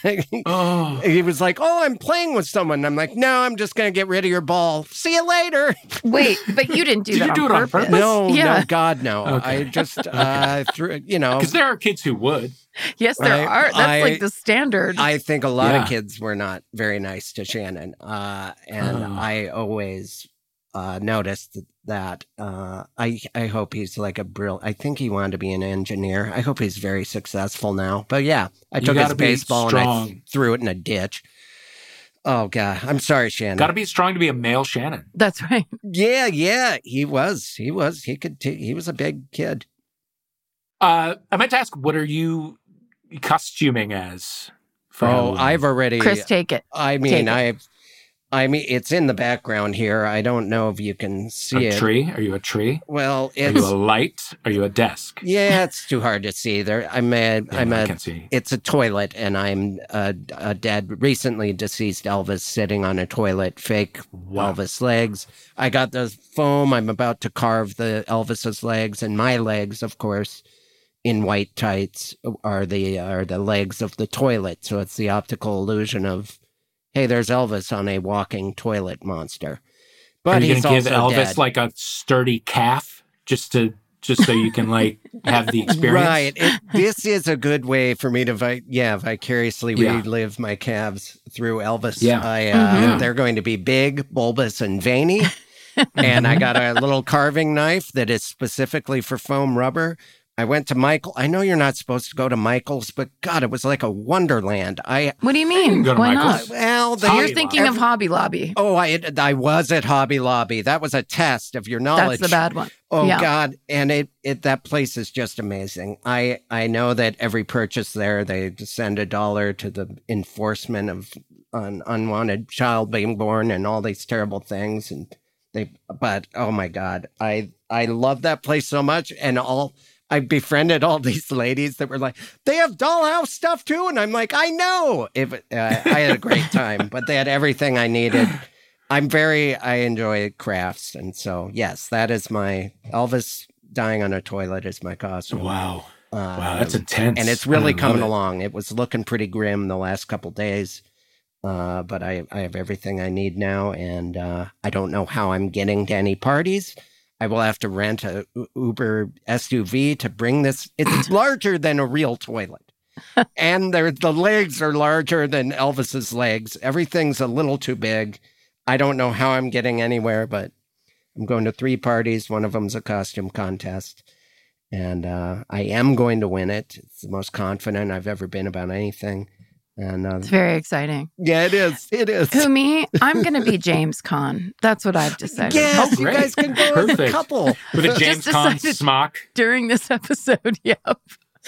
he was like, oh, I'm playing with someone. And I'm like, no, I'm just going to get rid of your ball. See you later. Wait, but you didn't do that on purpose? No, God, no. Okay. I just, Because there are kids who would. Yes, there are. That's like the standard. I think a lot of kids were not very nice to Shannon. I always noticed that. I hope he's like I think he wanted to be an engineer. I hope he's very successful now. But yeah, I took his baseball and I threw it in a ditch. Oh God, I'm sorry, Shannon. Got to be strong to be a male Shannon. That's right. Yeah, he was. He was a big kid. I meant to ask, what are you costuming as? I've already. Chris, take it. I mean, it's in the background here. I don't know if you can see it. A tree? Are you a tree? Well, are you a light? Are you a desk? Yeah, it's too hard to see there. I can't see. It's a toilet, and I'm a dead, recently deceased Elvis sitting on a toilet, fake Elvis legs. I got the foam. I'm about to carve the Elvis's legs, and my legs, of course, in white tights, are the legs of the toilet. So it's the optical illusion of, hey, there's Elvis on a walking toilet monster. But he's also dead. Are you going to give Elvis like a sturdy calf just so you can like have the experience? Right. This is a good way for me to vicariously relive my calves through Elvis. Yeah. They're going to be big, bulbous, and veiny. And I got a little carving knife that is specifically for foam rubber. I went to Michael. I know you're not supposed to go to Michael's, but God, it was like a wonderland. What do you mean? Why not? Well, you're thinking of Hobby Lobby. Oh, I was at Hobby Lobby. That was a test of your knowledge. That's the bad one. Oh yeah. God, and that place is just amazing. I know that every purchase there, they send $1 to the enforcement of an unwanted child being born and all these terrible things. But oh my God, I love that place so much, and I befriended all these ladies that were like, they have dollhouse stuff too. And I'm like, I know. I had a great time, but they had everything I needed. I enjoy crafts. And so, yes, that is my Elvis dying on a toilet is my costume. Wow. Wow, that's intense. And it's really coming along. It was looking pretty grim the last couple days. But I have everything I need now. And I don't know how I'm getting to any parties. I will have to rent a Uber SUV to bring this. It's larger than a real toilet. And the legs are larger than Elvis's legs. Everything's a little too big. I don't know how I'm getting anywhere, but I'm going to 3 parties. One of them's a costume contest. And I am going to win it. It's the most confident I've ever been about anything. And it's very exciting. Yeah, it is. It is. Who, me? I'm going to be James Caan. That's what I've decided. Yes, you guys can go as a couple. With a James Caan smock. During this episode, yep.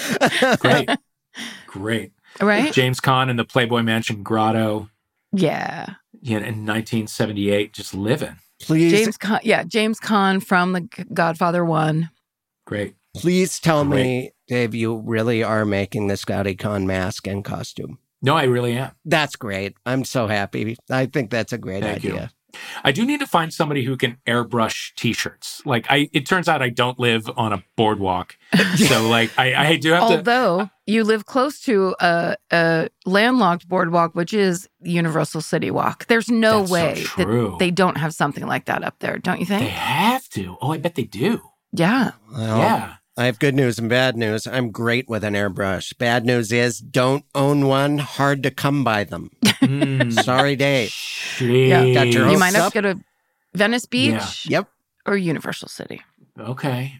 Great. Right? James Caan in the Playboy Mansion grotto. Yeah. In 1978, just living. Please. James Caan from The Godfather 1. Great. Please tell me, Dave, you really are making the Scotty Caan mask and costume. No, I really am. That's great. I'm so happy. I think that's a great idea. I do need to find somebody who can airbrush T-shirts. Like, it turns out I don't live on a boardwalk, so like I do have to. Although you live close to a landlocked boardwalk, which is Universal City Walk. There's no way that they don't have something like that up there, don't you think? They have to. Oh, I bet they do. Yeah. Well, yeah. I have good news and bad news. I'm great with an airbrush. Bad news is don't own one. Hard to come by them. Sorry, Dave. Yeah. Got your you might have to go to Venice Beach. Yeah. Yep. Or Universal City. Okay.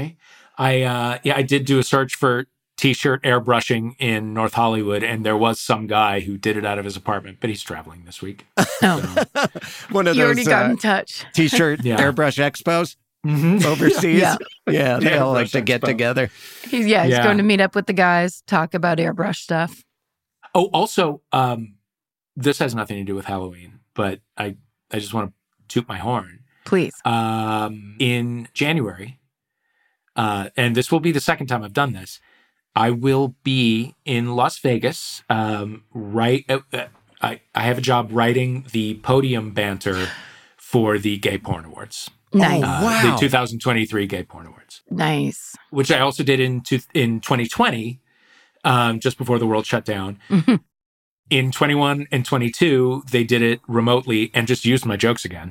I did do a search for T-shirt airbrushing in North Hollywood, and there was some guy who did it out of his apartment, but he's traveling this week. Oh. One of you those already got in touch. T-shirt airbrush expos. Overseas. Yeah, they all like to get together. He's going to meet up with the guys, talk about airbrush stuff. Oh, also, this has nothing to do with Halloween, but I just want to toot my horn. Please. In January, and this will be the second time I've done this, I will be in Las Vegas. I have a job writing the podium banter for the Gay Porn Awards. Nice. Wow. The 2023 Gay Porn Awards. Nice. Which I also did in 2020, just before the world shut down. Mm-hmm. In 21 and 22, they did it remotely and just used my jokes again.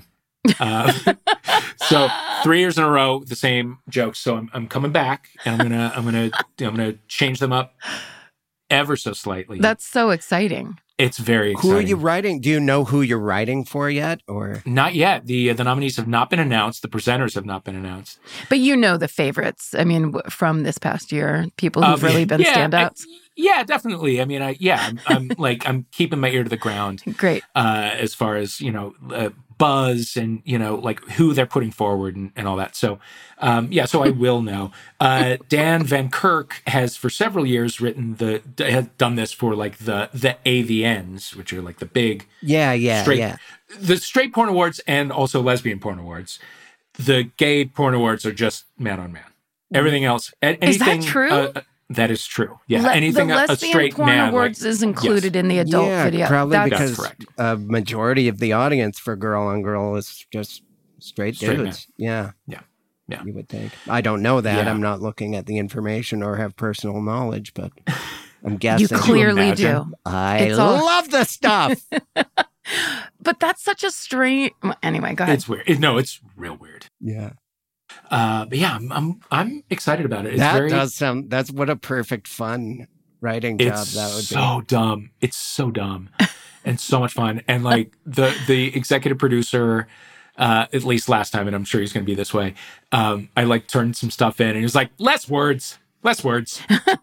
So 3 years in a row, the same jokes. So I'm coming back, and I'm gonna change them up ever so slightly. That's so exciting. It's very exciting. Who are you writing? Do you know who you're writing for yet? Or Not yet. The nominees have not been announced. The presenters have not been announced. But you know the favorites. I mean, from this past year, people who've really been standouts. Yeah, definitely. I mean, I'm keeping my ear to the ground. Great. As far as, buzz and, like who they're putting forward and all that. So, so I will know. Dan Van Kirk has for several years has done this for like the AVNs, which are like the big the straight porn awards and also lesbian porn awards. The gay porn awards are just man on man. Everything else, anything. Is that true? That is true. Yeah, anything the a straight porn man awards is included in the adult video. Probably That's because correct. a majority of the audience for Girl on Girl is just straight dudes. Yeah. You would think. I don't know that. Yeah. I'm not looking at the information or have personal knowledge, but I'm guessing. You clearly do. imagine? I love the stuff. But that's such a strange. Anyway, go ahead. It's weird. It's real weird. Yeah. But yeah, I'm excited about it. It's Does sound. That's what a perfect fun writing job It's that would so dumb. It's so dumb and so much fun. And like the executive producer, at least last time, and I'm sure he's going to be this way. I like turned some stuff in, and he was like, less words. Less words.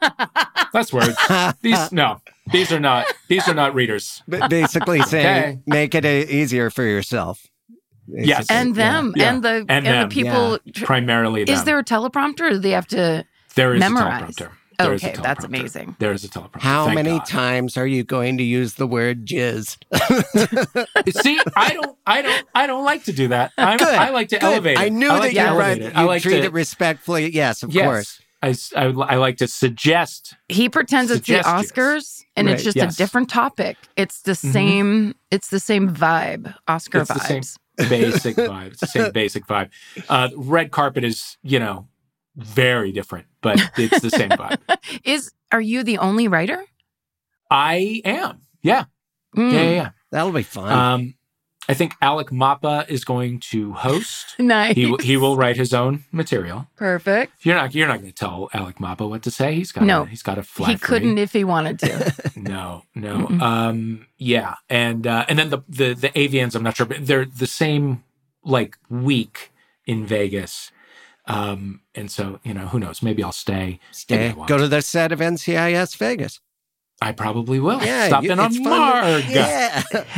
These are not readers. be. Basically saying, Okay. make it easier for yourself. Yes. And them Yeah. and the them, people. Primarily them. Is there a teleprompter, or do they have to There is memorize? a teleprompter. There is a Okay, that's teleprompter. amazing. There is a teleprompter. How Thank many God. times are you going to use the word jizz? See, I don't like to do that. I like to elevate it. I knew I like that to you're right. elevate it. I You like treat to- it respectfully. Yes, of Yes. course. I like to suggest. He pretends it's the Suggestions. Oscars, and it's Right, just yes. a different topic. It's the same. It's the same vibe. Oscar It's the same vibes. basic vibe. It's the same basic vibe. Red carpet is, very different, but it's the same vibe. Are you the only writer? I am. Yeah. Yeah. That'll be fun. I think Alec Mapa is going to host. Nice. He will write his own material. Perfect. You're not going to tell Alec Mapa what to say. He's got a flat. He couldn't if he wanted to. No. Yeah. And then the AVNs, I'm not sure, but they're the same like week in Vegas. And so, who knows? Maybe I'll stay. Maybe I won't. Go to the set of NCIS Vegas. I probably will. Yeah, Stop in on it's fun. Marg. Yeah.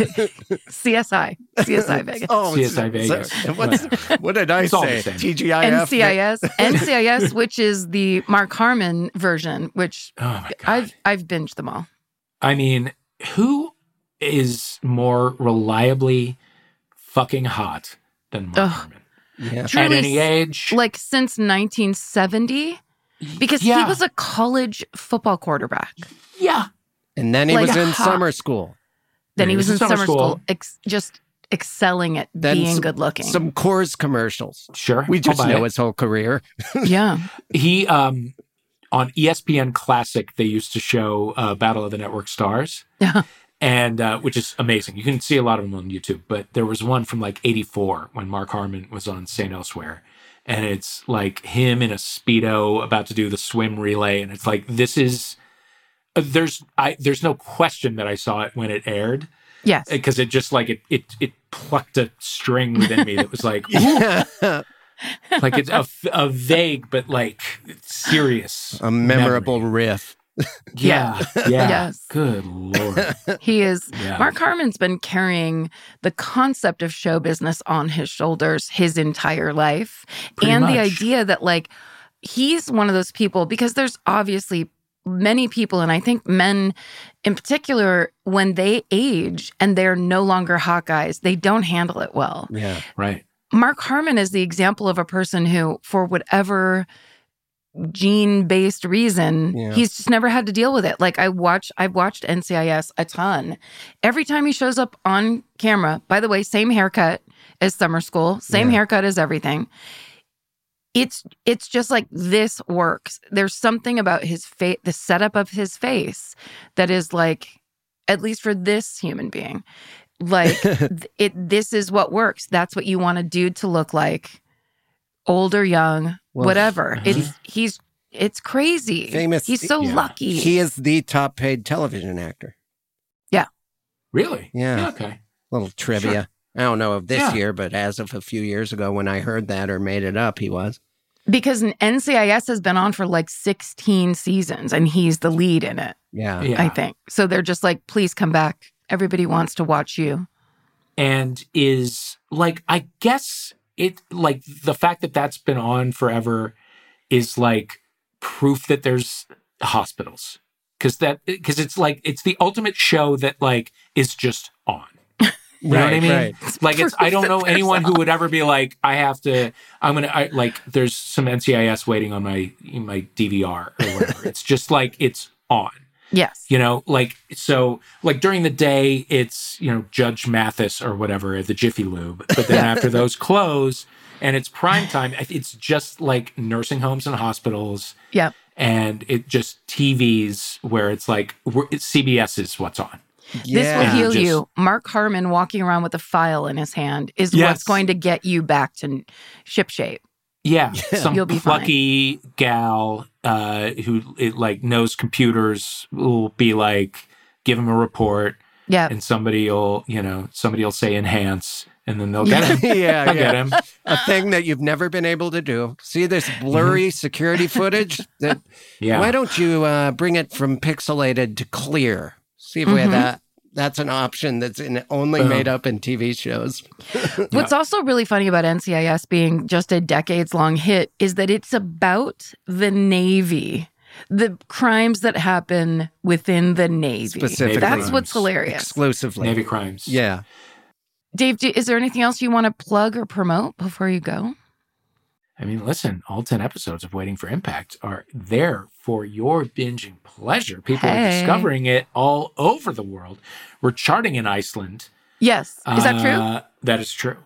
CSI Vegas. Oh, CSI Vegas. What did I It's all say? the same. TGIF. NCIS, which is the Mark Harmon version, which Oh my God. I've binged them all. I mean, who is more reliably fucking hot than Mark Ugh. Harmon? Yeah. At Truly, any age? like since 1970, because he Yeah. was a college football quarterback. Yeah. And then he Like was in hot. summer school. Then Yeah, he was in summer school, school. just excelling at Then being some- good looking. Some Coors commercials. Sure. We just I'll buy know it. his whole career. Yeah. He, on ESPN Classic, they used to show Battle of the Network Stars. And which is amazing. You can see a lot of them on YouTube, but there was one from like 84 when Mark Harmon was on St. Elsewhere. And it's like him in a Speedo about to do the swim relay. And it's like, this is, there's no question that I saw it when it aired. Yes. Because it just like, it plucked a string within me that was like, ooh, like it's a vague, but like serious. A memorable memory. riff. Yeah. Yeah. Yes. Good Lord. He is. Yeah. Mark Harmon's been carrying the concept of show business on his shoulders his entire life. Pretty and the much. idea that, like, he's one of those people, because there's obviously many people, and I think men in particular, when they age and they're no longer hot guys, they don't handle it well. Yeah. Right. Mark Harmon is the example of a person who, for whatever gene-based reason, Yeah. he's just never had to deal with it. Like I've watched NCIS a ton. Every time he shows up on camera, by the way, same haircut as summer school, same haircut as everything. It's just like, this works. There's something about his face, the setup of his face, that is like, at least for this human being, like this is what works. That's what you want a dude to look like, old or young, Well, whatever. It's crazy. Famous- He's so yeah. lucky. He is the top paid television actor. Yeah. Really? Yeah. Okay. Little trivia. Sure. I don't know of this Yeah. year, but as of a few years ago when I heard that or made it up, he was. Because NCIS has been on for like 16 seasons and he's the lead in it, Yeah. Yeah. I think. So they're just like, please come back. Everybody wants to watch you. And is like, I guess it, like, the fact that that's been on forever is like proof that there's hospitals. Because it's like, it's the ultimate show that like is just on. You know what I mean? Right. Like, it's, I don't know anyone who would ever be like, like, there's some NCIS waiting on my DVR or whatever. It's just like, it's on. Yes. You know, like, so, like, during the day, it's, you know, Judge Mathis or whatever at the Jiffy Lube. But then after those close and it's prime time, it's just like nursing homes and hospitals. Yep. And it just TVs where it's like, CBS is what's on. This will heal Just- you. Mark Harmon walking around with a file in his hand is Yes. what's going to get you back to shipshape. Yeah, some You'll be plucky gal who like knows computers will be like, give him a report, Yeah. and somebody will say enhance, and then they'll get him. Yeah, I'll get him. A thing that you've never been able to do. See this blurry security footage? That Yeah. Why don't you bring it from pixelated to clear? See if we have that. That's an option that's only made up in TV shows. What's also really funny about NCIS being just a decades-long hit is that it's about the Navy, the crimes that happen within the Navy. Specifically. That's what's hilarious. Exclusively. Navy crimes. Yeah. Dave, is there anything else you want to plug or promote before you go? I mean, listen, all 10 episodes of Waiting for Impact are there for your binging pleasure. People are discovering it all over the world. We're charting in Iceland. Yes. Is that true? That is true.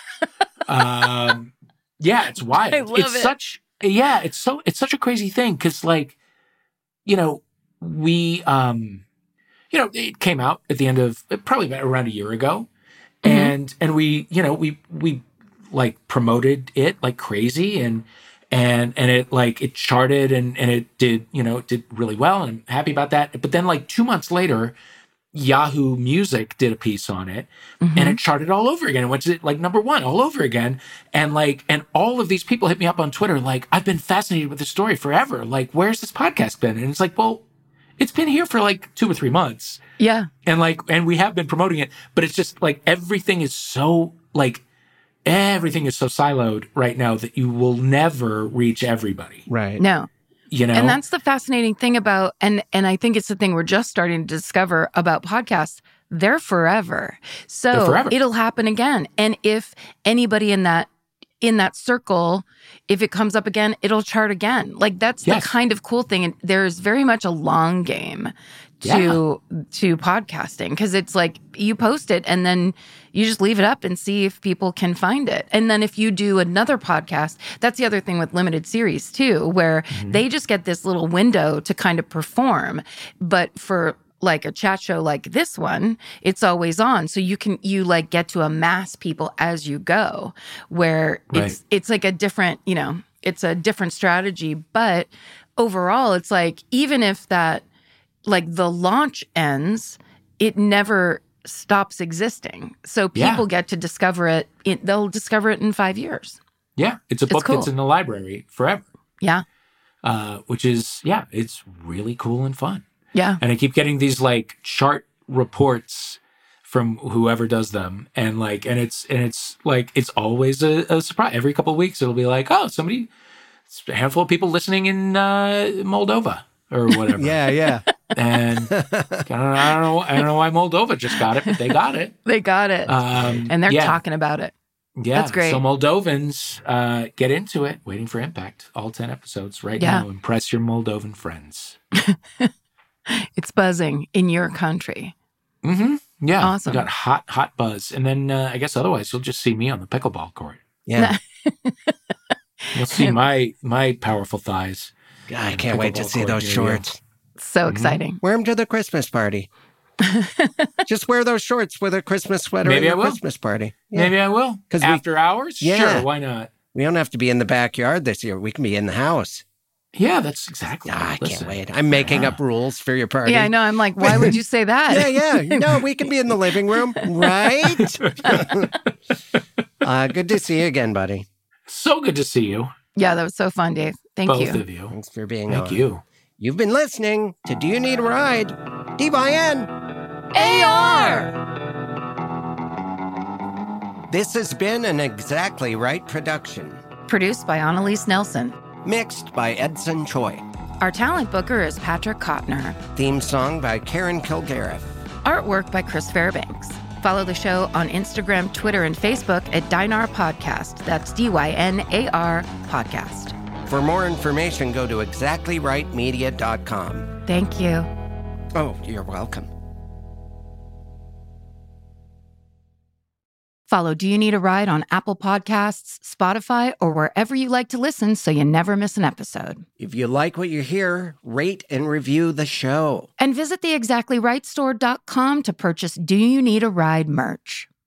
Yeah, it's wild. I love it. It's such a crazy thing because, like, you know, we, it came out at the end of probably about around a year ago, and we, we like promoted it like crazy and it like it charted and it did, it did really well, and I'm happy about that. But then like 2 months later, Yahoo Music did a piece on it and it charted all over again. It went to like number 1 all over again. And all of these people hit me up on Twitter like, I've been fascinated with this story forever. Like, where's this podcast been? And it's like, well, it's been here for like 2 or 3 months. Yeah. And we have been promoting it, but it's just like everything is so siloed right now that you will never reach everybody. Right. No. And that's the fascinating thing about, and I think it's the thing we're just starting to discover about podcasts. They're forever. So They're forever. It'll happen again. And if anybody in that circle, if it comes up again, it'll chart again. Like that's the kind of cool thing. And there's very much a long game to podcasting, because it's like you post it and then you just leave it up and see if people can find it. And then if you do another podcast, that's the other thing with limited series too, where they just get this little window to kind of perform. But for like a chat show like this one, it's always on. So you like get to amass people as you go, where it's like a different, it's a different strategy. But overall, it's like, even if that, like the launch ends, it never stops existing. So people get to discover it. They'll discover it in 5 years. Yeah. It's a book cool. that's in the library forever. Yeah. Which is, it's really cool and fun. Yeah. And I keep getting these like chart reports from whoever does them. And it's like, it's always a surprise. Every couple of weeks, it'll be like, oh, a handful of people listening in Moldova or whatever. Yeah. And I don't know why Moldova just got it, but they got it. They got it. And they're talking about it. Yeah. That's great. So Moldovans, get into it. Waiting for Impact. All 10 episodes right now. Impress your Moldovan friends. It's buzzing in your country. Mm-hmm. Yeah. Awesome. We got hot buzz. And then I guess otherwise you'll just see me on the pickleball court. Yeah. You'll see my powerful thighs. God, I can't wait to see those Here you shorts. So exciting. Wear them to the Christmas party. Just wear those shorts with a Christmas sweater Maybe at I your will. Christmas party. Yeah. Maybe I will. 'Cause After hours? Yeah. Sure, why not? We don't have to be in the backyard this year. We can be in the house. Yeah, that's exactly. I Listen. can't wait. I'm making up rules for your party. Yeah, I know. I'm like, why would you say that? Yeah. No, we can be in the living room, right? Good to see you again, buddy. So good to see you. Yeah, that was so fun, Dave. Thank Both you. of you. Thanks for being on. Thank you. You've been listening to Do You Need a Ride? DYN. AR! This has been an Exactly Right production. Produced by Annalise Nelson. Mixed by Edson Choi. Our talent booker is Patrick Kottner. Theme song by Karen Kilgariff. Artwork by Chris Fairbanks. Follow the show on Instagram, Twitter, and Facebook at Dynar Podcast. That's DYNAR Podcast. For more information, go to exactlyrightmedia.com. Thank you. Oh, you're welcome. Follow Do You Need a Ride on Apple Podcasts, Spotify, or wherever you like to listen so you never miss an episode. If you like what you hear, rate and review the show. And visit the ExactlyRightStore.com to purchase Do You Need a Ride merch.